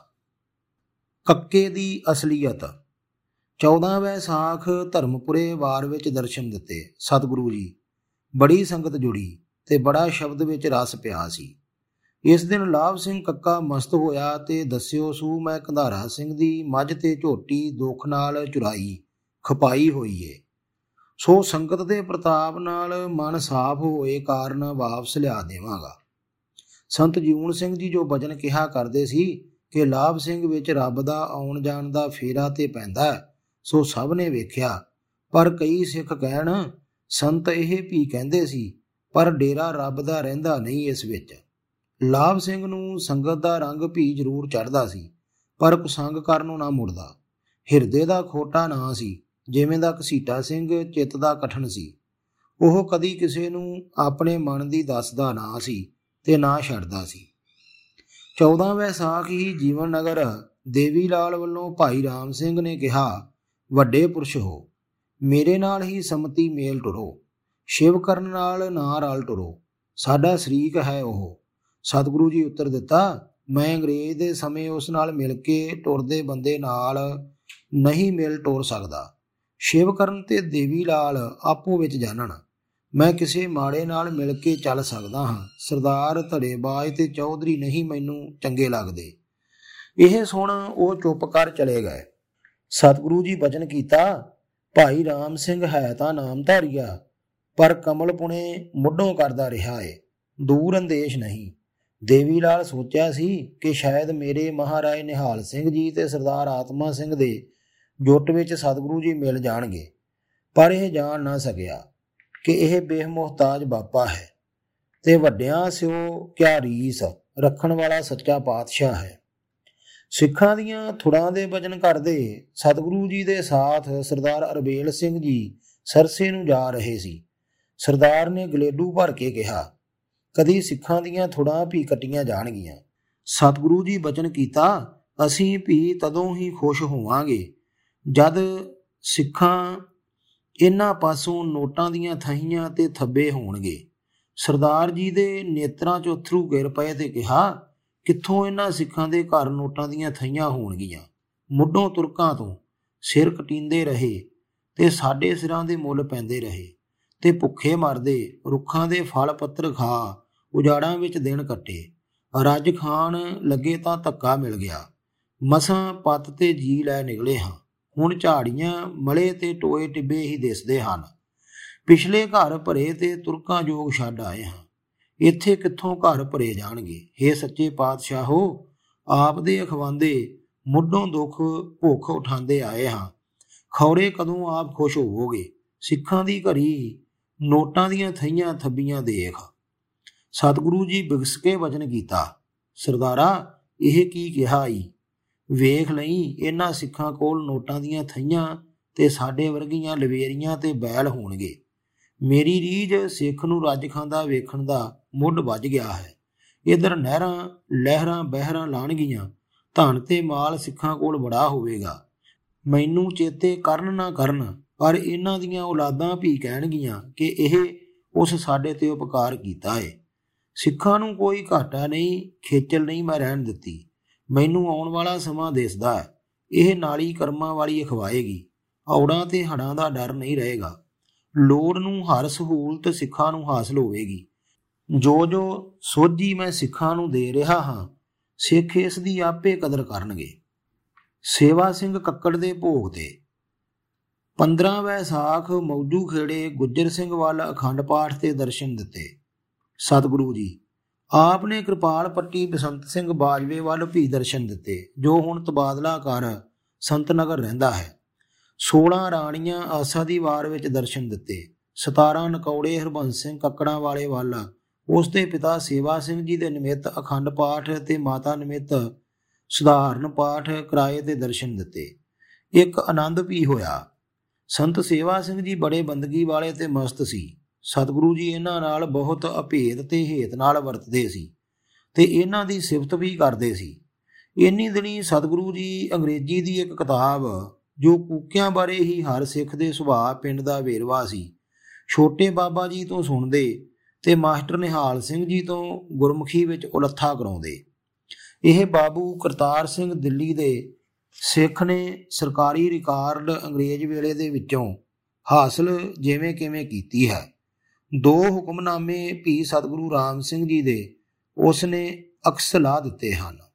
ਕੱਕੇ ਦੀ ਅਸਲੀਅਤ। ਚੌਦਾਂ ਵੈਸਾਖ ਧਰਮਪੁਰੇ ਵਾਰ ਵਿੱਚ ਦਰਸ਼ਨ ਦਿੱਤੇ। ਸਤਿਗੁਰੂ ਜੀ ਬੜੀ ਸੰਗਤ ਜੁੜੀ ਤੇ ਬੜਾ ਸ਼ਬਦ ਵਿੱਚ ਰਸ ਪਿਆ ਸੀ। ਇਸ ਦਿਨ ਲਾਭ ਸਿੰਘ ਕੱਕਾ ਮਸਤ ਹੋਇਆ ਤੇ ਦੱਸਿਓ ਸੂ ਮੈਂ ਕੰਧਾਰਾ ਸਿੰਘ ਦੀ ਮੱਝ ਤੇ ਝੋਟੀ ਦੁੱਖ ਨਾਲ ਚੁਰਾਈ ਖਪਾਈ ਹੋਈ ਏ। ਸੋ ਸੰਗਤ ਦੇ ਪ੍ਰਤਾਪ ਨਾਲ ਮਨ ਸਾਫ਼ ਹੋਏ ਕਾਰਨ ਵਾਪਸ ਲਿਆ ਦੇਵਾਂਗਾ। ਸੰਤ ਜੀਵਨ ਸਿੰਘ ਜੀ ਜੋ ਬਚਨ ਕਿਹਾ ਕਰਦੇ ਸੀ ਕਿ ਲਾਭ ਸਿੰਘ ਵਿੱਚ ਰੱਬ ਦਾ ਆਉਣ ਜਾਣ ਦਾ ਫੇਰਾ ਤੇ ਪੈਂਦਾ, ਸੋ ਸਭ ਨੇ ਵੇਖਿਆ। ਪਰ ਕਈ ਸਿੱਖ ਕਹਿਣ ਸੰਤ ਇਹ ਵੀ ਕਹਿੰਦੇ ਸੀ, ਪਰ ਡੇਰਾ ਰੱਬ ਦਾ ਰਹਿੰਦਾ ਨਹੀਂ ਇਸ ਵਿੱਚ। ਲਾਭ ਸਿੰਘ ਨੂੰ ਸੰਗਤ ਦਾ ਰੰਗ ਵੀ ਜ਼ਰੂਰ ਚੜ੍ਹਦਾ ਸੀ, ਪਰ ਕੁਸੰਗ ਕਰਨ ਨੂੰ ਨਾ ਮੁੜਦਾ। ਹਿਰਦੇ ਦਾ ਖੋਟਾ ਨਾ ਸੀ, ਜਿਵੇਂ ਦਾ ਘਸੀਟਾ ਸਿੰਘ ਚਿੱਤ ਦਾ ਕਠਨ ਸੀ। ਉਹ ਕਦੀ ਕਿਸੇ ਨੂੰ ਆਪਣੇ ਮਨ ਦੀ ਦੱਸਦਾ ਨਾ ਸੀ ਤੇ ਨਾ ਛੱਡਦਾ ਸੀ। ਚੌਦਾਂ ਵੈਸਾਖ ਹੀ ਜੀਵਨ ਨਗਰ ਦੇਵੀ ਲਾਲ ਵੱਲੋਂ ਭਾਈ ਰਾਮ ਸਿੰਘ ਨੇ ਕਿਹਾ, ਵੱਡੇ ਪੁਰਸ਼ ਹੋ, ਮੇਰੇ ਨਾਲ ਹੀ ਸੰਮਤੀ ਮੇਲ ਟੁਰੋ, ਸ਼ਿਵ ਕਰਨ ਨਾਲ ਨਾ ਰਲ ਟੁਰੋ, ਸਾਡਾ ਸ਼ਰੀਕ ਹੈ ਉਹ। ਸਤਿਗੁਰੂ ਜੀ ਉੱਤਰ ਦਿੱਤਾ, ਮੈਂ ਅੰਗਰੇਜ਼ ਦੇ ਸਮੇਂ ਉਸ ਨਾਲ ਮਿਲ ਕੇ ਟੁਰਦੇ ਬੰਦੇ ਨਾਲ ਨਹੀਂ ਮਿਲ ਟੁਰ ਸਕਦਾ। ਸ਼ਿਵ ਕਰਨ ਤੇ ਦੇਵੀ ਲਾਲ ਆਪੋ ਵਿੱਚ ਜਾਣਨ, ਮੈਂ ਕਿਸੇ ਮਾੜੇ ਨਾਲ ਮਿਲ ਕੇ ਚੱਲ ਸਕਦਾ ਹਾਂ। ਸਰਦਾਰ ਧੜੇਬਾਜ਼ ਤੇ ਚੌਧਰੀ ਨਹੀਂ ਮੈਨੂੰ ਚੰਗੇ ਲੱਗਦੇ। ਇਹ ਸੁਣ ਉਹ ਚੁੱਪ ਕਰ ਚਲੇ ਗਏ। ਸਤਿਗੁਰੂ ਜੀ ਬਚਨ ਕੀਤਾ, ਭਾਈ ਰਾਮ ਸਿੰਘ ਹੈ ਤਾਂ ਨਾਮਧਾਰੀਆ, ਪਰ ਕਮਲ ਪੁਣੇ ਮੁੱਢੋਂ ਕਰਦਾ ਰਿਹਾ ਏ, ਦੂਰ ਅੰਦੇਸ਼ ਨਹੀਂ। ਦੇਵੀ ਲਾਲ ਸੋਚਿਆ ਸੀ ਕਿ ਸ਼ਾਇਦ ਮੇਰੇ ਮਹਾਰਾਜ ਨਿਹਾਲ ਸਿੰਘ ਜੀ ਤੇ ਸਰਦਾਰ ਆਤਮਾ ਸਿੰਘ ਦੇ ਜੁੱਟ ਵਿੱਚ ਸਤਿਗੁਰੂ ਜੀ ਮਿਲ ਜਾਣਗੇ, ਪਰ ਇਹ ਜਾਣ ਨਾ ਸਕਿਆ ਕਿ ਇਹ ਬੇਮੁਹਤਾਜ ਬਾਪਾ ਹੈ ਤੇ ਵੱਡਿਆਂ ਸਿਓ ਕਿਆ ਰੀਸ ਰੱਖਣ ਵਾਲਾ ਸੱਚਾ ਪਾਤਸ਼ਾਹ ਹੈ। ਸਿੱਖਾਂ ਦੀਆਂ ਥੁੜਾਂ ਦੇ ਵਚਨ ਕਰਦੇ ਸਤਿਗੁਰੂ ਜੀ ਦੇ ਸਾਥ ਸਰਦਾਰ ਅਰਬੇਲ ਸਿੰਘ ਜੀ ਸਰਸੇ ਨੂੰ ਜਾ ਰਹੇ ਸੀ। ਸਰਦਾਰ ਨੇ ਗਲੇਡੂ ਭਰ ਕੇ ਕਿਹਾ, ਕਦੀ ਸਿੱਖਾਂ ਦੀਆਂ ਥੁੜਾਂ ਵੀ ਕੱਟੀਆਂ ਜਾਣਗੀਆਂ। ਸਤਿਗੁਰੂ ਜੀ ਬਚਨ ਕੀਤਾ, ਅਸੀਂ ਵੀ ਤਦੋਂ ਹੀ ਖੁਸ਼ ਹੋਵਾਂਗੇ ਜਦ ਸਿੱਖਾਂ ਇਹਨਾਂ ਪਾਸੋਂ ਨੋਟਾਂ ਦੀਆਂ ਥਹੀਆਂ ਤੇ ਥੱਬੇ ਹੋਣਗੇ। ਸਰਦਾਰ ਜੀ ਦੇ ਨੇਤਰਾਂ 'ਚੋਂ ਅਥਰੂ ਗਿਰ ਪਏ ਤੇ ਕਿਹਾ, ਕਿੱਥੋਂ ਇਹਨਾਂ ਸਿੱਖਾਂ ਦੇ ਘਰ ਨੋਟਾਂ ਦੀਆਂ ਥਈਆਂ ਹੋਣਗੀਆਂ। ਮੁੱਢੋਂ ਤੁਰਕਾਂ ਤੋਂ ਸਿਰ ਕਟੀਂਦੇ ਰਹੇ ਤੇ ਸਾਡੇ ਸਿਰਾਂ ਦੇ ਮੁੱਲ ਪੈਂਦੇ ਰਹੇ ਤੇ ਭੁੱਖੇ ਮਰਦੇ, ਰੁੱਖਾਂ ਦੇ ਫਲ ਪੱਤਰ ਖਾ ਉਜਾੜਾਂ ਵਿੱਚ ਦਿਨ ਕੱਟੇ। ਰੱਜ ਖਾਣ ਲੱਗੇ ਤਾਂ ਧੱਕਾ ਮਿਲ ਗਿਆ, ਮਸਾਂ ਪੱਤ ਤੇ ਜੀ ਲੈ ਨਿਕਲੇ ਹਾਂ। ਹੁਣ ਝਾੜੀਆਂ ਮਲੇ ਤੇ ਟੋਏ ਟਿੱਬੇ ਹੀ ਦਿਸਦੇ ਹਨ। ਪਿਛਲੇ ਘਰ ਭਰੇ ਤੇ ਤੁਰਕਾਂ ਜੋਗ ਛੱਡ ਆਏ ਹਾਂ, ਇੱਥੇ ਕਿੱਥੋਂ ਘਰ ਭਰੇ ਜਾਣਗੇ। ਹੇ ਸੱਚੇ ਪਾਤਸ਼ਾਹੋ, ਆਪ ਦੇ ਅਖਵਾਂਦੇ ਮੁੱਢੋਂ ਦੁੱਖ ਭੁੱਖ ਉਠਾਉਂਦੇ ਆਏ ਹਾਂ, ਖੌਰੇ ਕਦੋਂ ਆਪ ਖੁਸ਼ ਹੋਵੋਗੇ। ਸਿੱਖਾਂ ਦੀ ਘੜੀ ਨੋਟਾਂ ਦੀਆਂ ਥਈਆਂ ਥੱਬੀਆਂ ਦੇਖ। ਸਤਿਗੁਰੂ ਜੀ ਬਿਗਸ ਕੇ ਵਚਨ ਕੀਤਾ, ਸਰਦਾਰਾ ਇਹ ਕੀ ਕਿਹਾ ਈ, ਵੇਖ ਲਈ ਇਹਨਾਂ ਸਿੱਖਾਂ ਕੋਲ ਨੋਟਾਂ ਦੀਆਂ ਥਈਆਂ ਤੇ ਸਾਡੇ ਵਰਗੀਆਂ ਲਵੇਰੀਆਂ ਤੇ ਬੈਲ ਹੋਣਗੇ। ਮੇਰੀ ਰੀਝ ਸਿੱਖ ਨੂੰ ਰੱਜ ਖਾਂਦਾ ਵੇਖਣ ਦਾ ਮੁੱਢ ਵੱਜ ਗਿਆ ਹੈ। ਇੱਧਰ ਨਹਿਰਾਂ ਲਹਿਰਾਂ ਬਹਿਰਾਂ ਲਾਣਗੀਆਂ, ਧਨ ਤੇ ਮਾਲ ਸਿੱਖਾਂ ਕੋਲ ਬੜਾ ਹੋਵੇਗਾ। ਮੈਨੂੰ ਚੇਤੇ ਕਰਨ ਨਾ ਕਰਨ, ਪਰ ਇਹਨਾਂ ਦੀਆਂ ਔਲਾਦਾਂ ਵੀ ਕਹਿਣਗੀਆਂ ਕਿ ਇਹ ਉਸ ਸਾਡੇ ਤੇ ਉਪਕਾਰ ਕੀਤਾ ਏ। ਸਿੱਖਾਂ ਨੂੰ ਕੋਈ ਘਾਟਾ ਨਹੀਂ, ਖੇਚਲ ਨਹੀਂ ਮੈਂ ਰਹਿਣ ਦਿੱਤੀ। ਮੈਨੂੰ ਆਉਣ ਵਾਲਾ ਸਮਾਂ ਦਿਸਦਾ ਹੈ, ਇਹ ਨਾਲੀ ਕਰਮਾਂ ਵਾਲੀ ਅਖਵਾਏਗੀ। ਔੜਾਂ ਤੇ ਹੜਾਂ ਦਾ ਡਰ ਨਹੀਂ ਰਹੇਗਾ। ਲੋੜ ਨੂੰ ਹਰ ਸਹੂਲਤ ਸਿੱਖਾਂ ਨੂੰ ਹਾਸਲ ਹੋਵੇਗੀ। ਜੋ ਜੋ ਸੋਝੀ ਮੈਂ ਸਿੱਖਾਂ ਨੂੰ ਦੇ ਰਿਹਾ ਹਾਂ, ਸਿੱਖ ਇਸ ਦੀ ਆਪੇ ਕਦਰ ਕਰਨਗੇ। ਸੇਵਾ ਸਿੰਘ ਕੱਕੜ ਦੇ ਭੋਗ ਤੇ ਪੰਦਰਾਂ ਵੈਸਾਖ ਮੌਜੂ ਖੇੜੇ ਗੁੱਜਰ ਸਿੰਘ ਵੱਲ ਅਖੰਡ ਪਾਠ ਤੇ ਦਰਸ਼ਨ ਦਿੱਤੇ। ਸਤਿਗੁਰੂ ਜੀ ਆਪ ਨੇ ਕਿਰਪਾਲ ਪੱਟੀ ਬਸੰਤ ਸਿੰਘ ਬਾਜਵੇ ਵੱਲ ਵੀ ਦਰਸ਼ਨ ਦਿੱਤੇ, ਜੋ ਹੁਣ ਤਬਾਦਲਾ ਕਰ ਸੰਤ ਨਗਰ ਰਹਿੰਦਾ ਹੈ। ਸੋਲਾਂ ਰਾਣੀਆਂ ਆਸਾ ਦੀ ਵਾਰ ਵਿੱਚ ਦਰਸ਼ਨ ਦਿੱਤੇ। ਸਤਾਰਾਂ ਨਕੌੜੇ ਹਰਬੰਸ ਸਿੰਘ ਕੱਕੜਾਂ ਵਾਲੇ ਵੱਲ ਉਸ ਦੇ ਪਿਤਾ ਸੇਵਾ ਸਿੰਘ ਜੀ ਦੇ ਨਿਮਿਤ ਅਖੰਡ ਪਾਠ ਤੇ ਮਾਤਾ ਨਿਮਿਤ ਸਧਾਰਨ ਪਾਠ ਕਰਾਏ ਤੇ ਦਰਸ਼ਨ ਦਿੱਤੇ। ਇੱਕ ਆਨੰਦ ਵੀ ਹੋਇਆ। ਸੰਤ ਸੇਵਾ ਸਿੰਘ ਜੀ ਬੜੇ ਬੰਦਗੀ ਵਾਲੇ ਤੇ ਮਸਤ ਸੀ। ਸਤਿਗੁਰੂ ਜੀ ਇਹਨਾਂ ਨਾਲ ਬਹੁਤ ਅਭੇਦ ਤੇ ਹੇਤ ਨਾਲ ਵਰਤਦੇ ਸੀ ਤੇ ਇਹਨਾਂ ਦੀ ਸਿਫਤ ਵੀ ਕਰਦੇ ਸੀ। ਇੰਨੀ ਦਿਨੀ ਸਤਿਗੁਰੂ ਜੀ ਅੰਗਰੇਜ਼ੀ ਦੀ ਇੱਕ ਕਿਤਾਬ, ਜੋ ਕੂਕਿਆਂ ਬਾਰੇ ਹੀ ਹਰ ਸਿੱਖ ਦੇ ਸੁਭਾਅ ਪਿੰਡ ਦਾ ਵੇਰਵਾ ਸੀ, ਛੋਟੇ ਬਾਬਾ ਜੀ ਤੋਂ ਸੁਣਦੇ ਤੇ ਮਾਸਟਰ ਨਿਹਾਲ ਸਿੰਘ ਜੀ ਤੋਂ ਗੁਰਮੁਖੀ ਵਿੱਚ ਉਲੱਥਾ ਕਰਾਉਂਦੇ। ਇਹ ਬਾਬੂ ਕਰਤਾਰ ਸਿੰਘ ਦਿੱਲੀ ਦੇ ਸਿੱਖ ਨੇ ਸਰਕਾਰੀ ਰਿਕਾਰਡ ਅੰਗਰੇਜ਼ ਵੇਲੇ ਦੇ ਵਿੱਚੋਂ ਹਾਸਲ ਜਿਵੇਂ ਕਿਵੇਂ ਕੀਤੀ ਹੈ। ਦੋ ਹੁਕਮਨਾਮੇ ਵੀ ਸਤਿਗੁਰੂ ਰਾਮ ਸਿੰਘ ਜੀ ਦੇ ਉਸ ਨੇ ਅਕਸ ਲਾ ਦਿੱਤੇ ਹਨ।